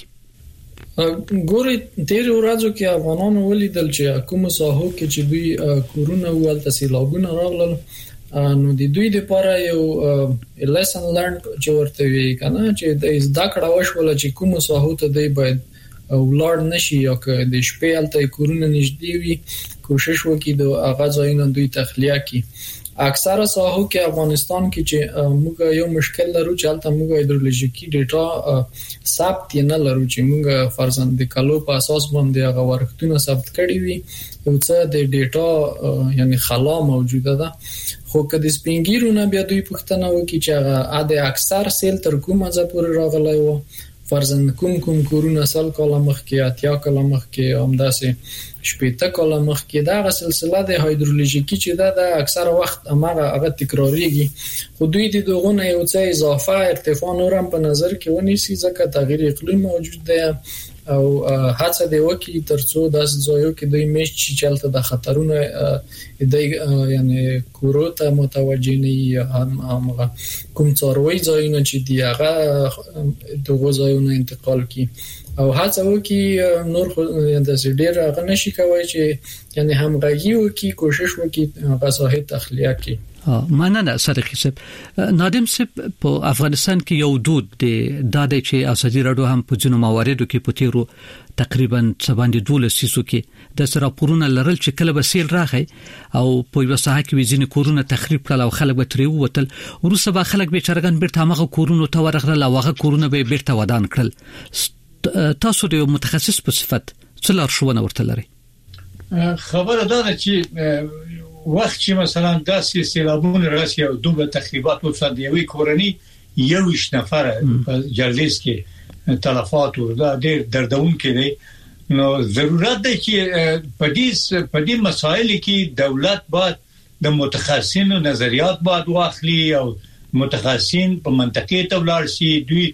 S7: ګوري ډېر ورځو کې افغانانو ولیدل چې کوم ساحو کې چې دوی کورونه ول تسهیلاتونه راغلل نو د دوی لپاره یو لیسن لرن چې ورته وی کنه چې د زده کړه وشول چې کوم ساحو ته دی باید ولر نشي یا که د شپې الته کورونه نږدې وي کوشش وکړي د اغاز عین دوی تخلیه کی. اکثره ساحو کې افغانستان کې چې موږ یو مشکل لرو چې البته موږ هایدرولوژیکي ډیټا ثبت نه لرو چې موږ فرضاً د کلو په اساس باندې هغه ورکتونه ثبت کړی وي او څه د ډیټا یعنی خلا موجوده ده. خو کله سپینګیرونه بیا دوی پښتنه وکړي چې هغه د اکثر سیل تر کومه ځا پورې راغلی و فرضاً کوم کوم کورونه سل کاله مخکې اتیا کاله مخکې همداسې شپږ کاله مخکې دا سلسله د هایدرولوژیکي چې دا د اکثر وخت هغه هغه تکراریږي خو دوی د دغه یو څه اضافه ارتفاع نور هم په نظر کې ونیسي ځکه تغییر اقلیم موجود دی او هڅه دی وکي ترڅو داس ځایو کې دوی مش چې چلته د خطرونه د یعنی کوروته متوجه نه هم هغه کوم څاروي ځایونه چې دی هغه دغه ځایونه انتقال کی او هڅه وکي نور د ډیر هغه نشي کوي چې یعنی همغږي وکي کوشش وکي هغه ساحه تخلیه کی
S4: مننه صدیقی صاحب. نادم صاحب په افغانستان کې یو دود دی د دې چې ازادي راډیو هم په ځینو مواردو کې پټیرو تقریبا سباندې دولس سیسو کې د سره پورونه لرل چې کله به سیل راغی او په یو ساحه کې وزین کورونه تخریب کړل او خلک به تری وتل ورسره به خلک به چرګن بیرته هغه کورونه ته ورغله او هغه کورونه به بیرته ودان کړل. تاسو د متخصص په صفت څه لارښوونه ورته لري؟
S5: خبره ده چې وخت چې مثلا داسې سیلابونه راشي او دوه تخریبات وشي د یوې کورنۍ یو ویشت نفر په جرلیس کې تلفات او دا ډېر دردونکي دي نو ضرورت ده چې په دې په دې مسایل کې دولت باید د متخصصینو نظریات باید واخلي او متخصصین په منطقي توګه شي دوی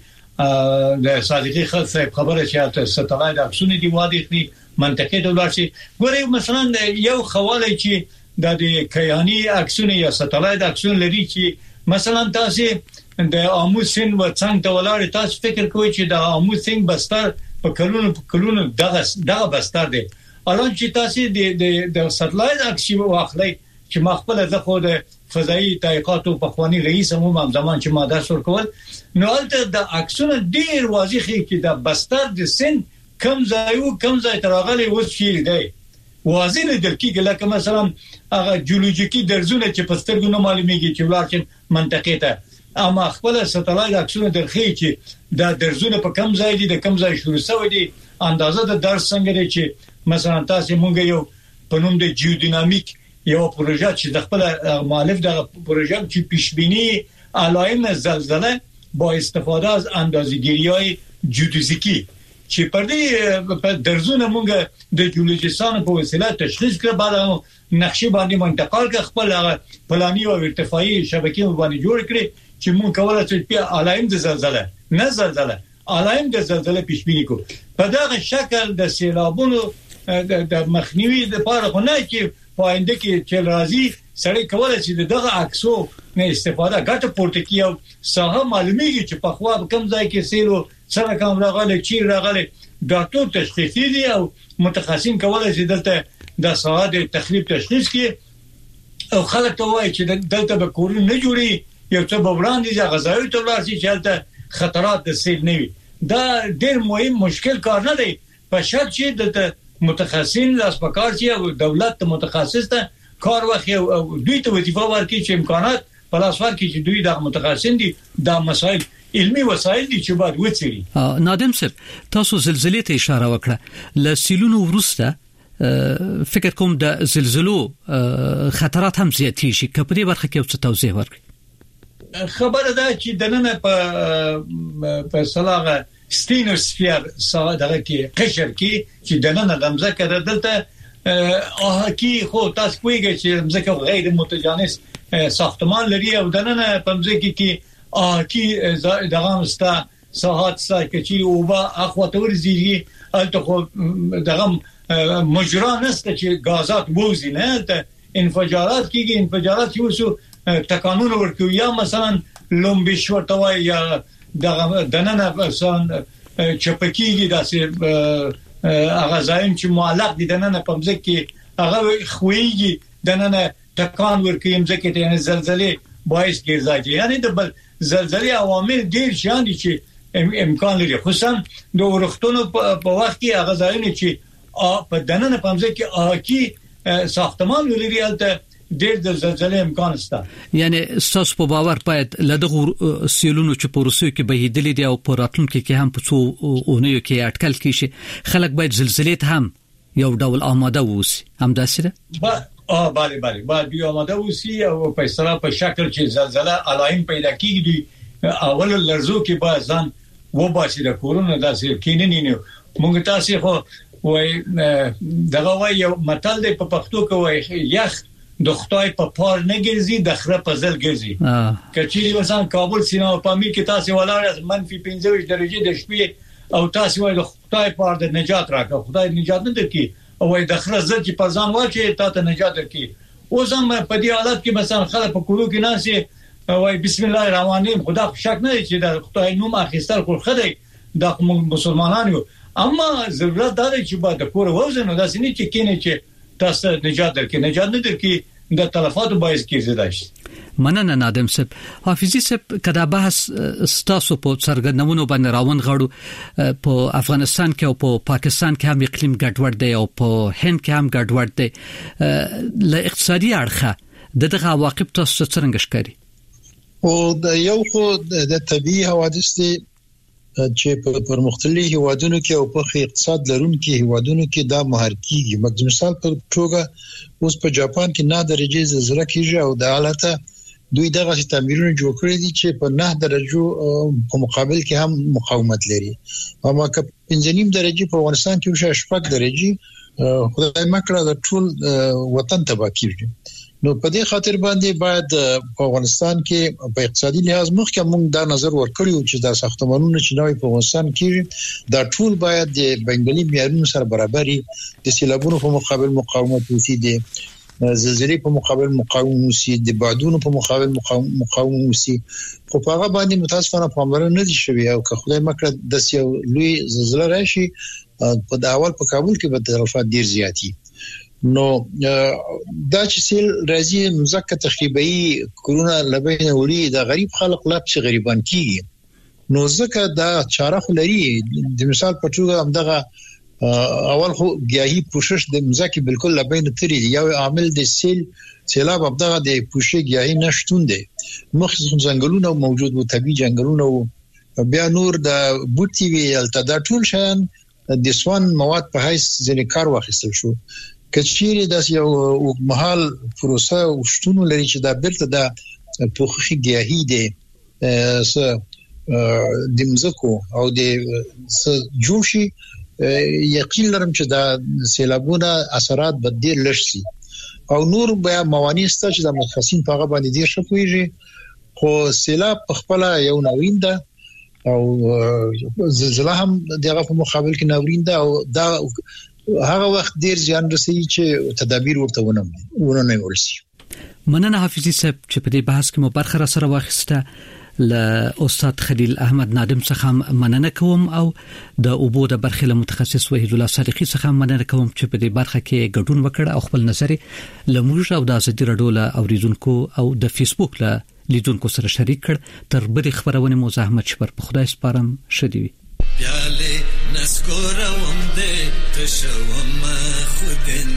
S5: د صادقي خبره چې ستلای د اکسونی دی واضح دي منطقي توګه شي ګورئ مثلا یو خواله چې د دې کیانی اکسونه یا سټلایټ اکسون لري چې مثلا تاسو د امو سین و څنګه ولر تاسو فکر کوئ چې د امو سین بستر په کلونو په کلونو دغه دغه بستر دی الان چې تاسو د د سټلایټ اکسیو واخلئ چې مخبل د خو د فضائي تحقیقاتو په خواني رئیس هم هم زمان چې ما درس ورکول نو البته د اکسونه ډیر واضح چې د بستر د سین کم ځایو کم ځای ترغلي وشي دی واضح نه درکېږي لکه مثلا هغه جیولوژیکي درزونه چې په سترګو نه معلومیږي چې ولارچ منطقه ته اما خپل سټلایټ اکسونه درخې چې دا درزونه په کم ځای دي د کم ځای شروع شوی دي اندازه د درس څنګه دی چې مثلا تاسو مونږ یو په نوم د جیودینامیک یو پروژه چې د خپل مؤلف د پروژه چې پیشبینی علائم زلزله با استفاده از اندازه‌گیری‌های جیودیزیکی چې پر دې درزونه مونږ د جیولوژیستانو په وسیله تشخیص کړ بعد نقشې باندې منتقل کړ خپل پلاني او ارتفاعي شبکې باندې جوړ کړې چې مونږ کولای شو په علائم د زلزله نه زلزله علائم د زلزله پیشبینی کو په دغه شکل د سیلابونو د مخنیوي لپاره خو نه چې پاینده کې چې راځي سړی کولای شي دغه عکسو نه استفاده ګټه پورته کیو ساحه معلومیږي چې په خوا کم ځای کې سیلو سره کوم راغله چې راغله ډاکټر تشخیصي دي او متخصصین کولای شي دلته د ساحه د تخریب تشخیص کې او خلک ته وایي چې دلته به کورونه نه جوړي یو څه بوران دي غذایی ته ورسي چې دلته خطرات د سیل نه وي دا ډېر مهم مشکل کار نه دی په شرط چې دلته متخصصین لاس پکار شي او دولت متخصص ته کار واخلي او دوی ته وظیفه ورکړي چې امکانات په لاس ورکړي چې دوی د متخصصین دي دا مسائل علمي وسایل دي چې باید وڅېړي.
S4: نادم صاحب تاسو زلزلې ته اشاره وکړه ل سیلونو وروسته فکر کوم د زلزلو خطرات هم زیاتې شي کپري برخه کې څه توضیح ورکړي؟
S5: خبره ده چې دنه په په صلاغه ستینوسفیر ساده دغه کې قشر کې چې دنه د مزکه دلته اه کې خو تاسو کویږي چې مزکه غیر متجانس ساختمان لري او دنه په مزکه کې اه کی دغه مستا ساحات ساکچی او با اخوات ورزیږي الته خو دغه مجرا نسته چې غازات ووزي نه ته انفجارات کیږي انفجارات یو څه تکانون ورکوي یا مثلا لومبیش ورته یا دغه دننه مثلا چپکیږي داسې هغه ځایم چې معلق دي دننه په مځکه هغه خوېږي دننه تکان ورکوي مځکه ته زلزلې باعث ګرځي یعنی د زلزلې عوامل ډیر شان دي چې امکان لري خصوصا د ورختونو په وخت کې هغه ځایونه چې په دننه په مځکه کې اکی ساختمان لري البته ډیر د زلزلې امکان شته
S4: یعنی تاسو په باور باید لدغه سیلونو چې په روسیو کې بهیدلې دي او په راتلونکو کې هم په څو اونیو کې اټکل کیږي خلک باید زلزلې ته هم یو ډول آماده ووسی هم داسې ده
S5: اه bale bale باید یو آماده وسی او په اصطلاح په شکل چې زلزلہ علائم پیدا کیږي اول لرزو کې باید ځان و باسي د کورونو داسې کینې نه مونږ تاسو خو وای دغه وای یو متل دی په پښتو کې وای یخ د خدای په پار نه ګرځي د خره په ځل ګرځي کچېری مثلا کابل سینا په امیر کې تاسو ولاړ منفي پنځه درجه د شپې او تاسو وای د خدای پار د نجات راکړه خدای نجات نه درکې او وای د خره ځل چې په ځان واچي تاسو نجات درکې او زم په دې حالت کې مثلا خلک په کولو کې ناسي وای بسم الله الرحمن الرحیم خدا شک نه چې د خدای نوم اخیستل خو خدای د مسلمانانو اما ضرورت دا دی چې با د کور وزن داسې نه چې کینې چې تاسو نجات درکې نجات نه درکې د تلفاتو باعث کیږي داش
S4: مننه نادم صاحب حافظي صاحب کدا بحث ستاسو په څرګندونو باندې راون غړو په افغانستان کې او په پاکستان کې هم اقلیم ګډوډ دی او په هند کې هم ګډوډ دی ل اقتصادي اړخه دغه عواقب تاسو څنګه ښکاري
S8: او د یو خو د طبيعي حوادث دي چې په مختلفو هیوادونو کې او په اقتصاد لرونکو هیوادونو کې دا مهار کیږي مثال په توګه اوس په جاپان کې نه درجه زلزلہ کیږي او د حالته دوی دغه تعمیرونه جوړ کړی دي چې په نه درجو په مقابل کې هم مقاومت لري اما که پنځه نیم درجه په افغانستان کې شپږ درجه خدای مکړه د ټول وطن تباہ کیږي نو په دې خاطر باندې باید په افغانستان کې په اقتصادي لحاظ مخکې موږ دا نظر ورکړیو چې دا ساختمانونه چې نوې په افغانستان کې دا ټول باید د بنګلي معیارونو سره برابري د سیلابونو په مقابل مقاومت وکړي د زلزلې په مقابل مقاومت وکړي د بادونو په مقابل مقاومت وکړي خو په هغه باندې متاسفانه پاملرنه نه دي شوی او که خدای مکړه د یو لوی زلزلہ راشي په د اول په کابل کې به تلفات ډیر زیاتی نو دا چې سیل راځي مزکه تخریبي کرونا لبین وړي د غریب خلک لا په غریبان کیږي نو ځکه دا چاره خلري د مثال په توګه همدغه اول خو گیاهی پوشش د مزکه بالکل لبین تری یو عامل د سیل سیلاب همدغه د پوشش گیاهی نشټون دي مخصوص ځنګلونه موجود وو طبي ځنګلونه بیا نور د بوټي وی التدا ټول شان د سوان مواد په هیڅ ځنې کار واخیستل شو کچېری داس یو محل پروسه وشتون لري چې دا بیرته د پوخي گیاهی دي س د مزکو او د جوشي یقین لرم چې دا سیلابونه اثرات بدیر لشي او نور بیا موانع ست چې د متخصصین په غو باندې ډیر شپويږي خو سیلاب په خپل یو ناورین ده او زلزلہ هم دغه په مقابل کې ناورین ده او دا هغه وخت ډیر ځان رسي چې تدابیر ورته ونه ونه ورسي
S4: مننه حافظي صاحب چې په دې بحث کې مو برخه را سره واخیسته ل استاد خلیل احمد نادم څخه مننه کوم او د اوبو د برخې له متخصص وحید الله صادقي څخه مننه کوم چې په دې برخه کې ګډون وکړ او خپل نظر لموږ او د ازادي رادیو له اوریدونکو او د فیسبوک له لیدونکو سره شریک کړ تر بده خبرونه مو زحمت شپر په خدای سپارم شدي
S11: پیاله نسکورم دې تشوم خودن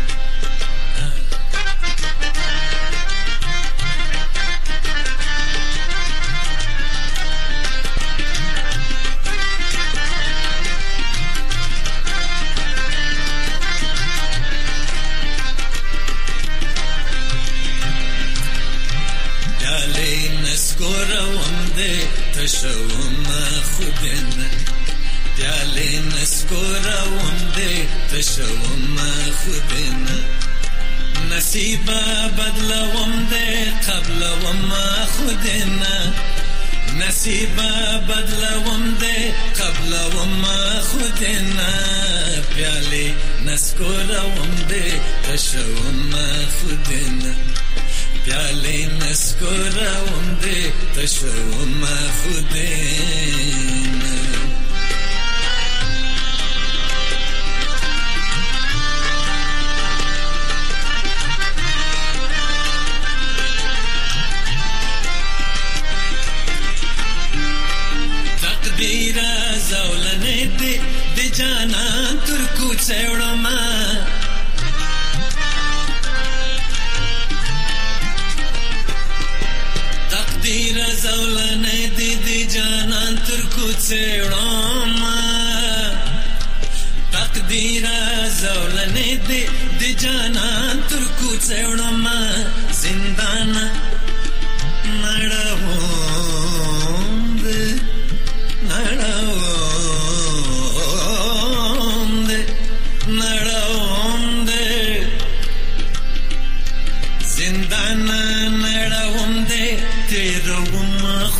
S11: تشوم خودن پیاله نسکورم دې تشوم خودن نصیب بدلوم دې قبلوم خودن نصیب بدلوم دې قبلوم خودن پیاله نسکورم دې تشوم خودن پیاله نسکورم دې تشوم خودن تقدیر زولنه دې د جانا تر کوڅهړم تقدیر زولنه دې د جانا تر کوڅهړم تقدیر زولنه دې د جانا تر کوڅهړم زندان نړوم نړ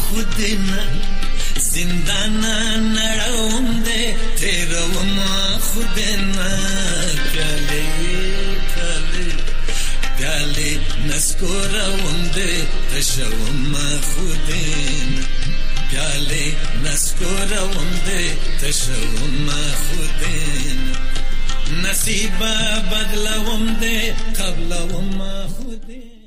S11: خودنا زندان نړوم دې تیروم خودنا پیاله پیاله پیاله نسکوروم دې تشوم خودنا پیاله نسکوروم دې تشوم خودنا نصیب بدلوم دې قبلوم خودنا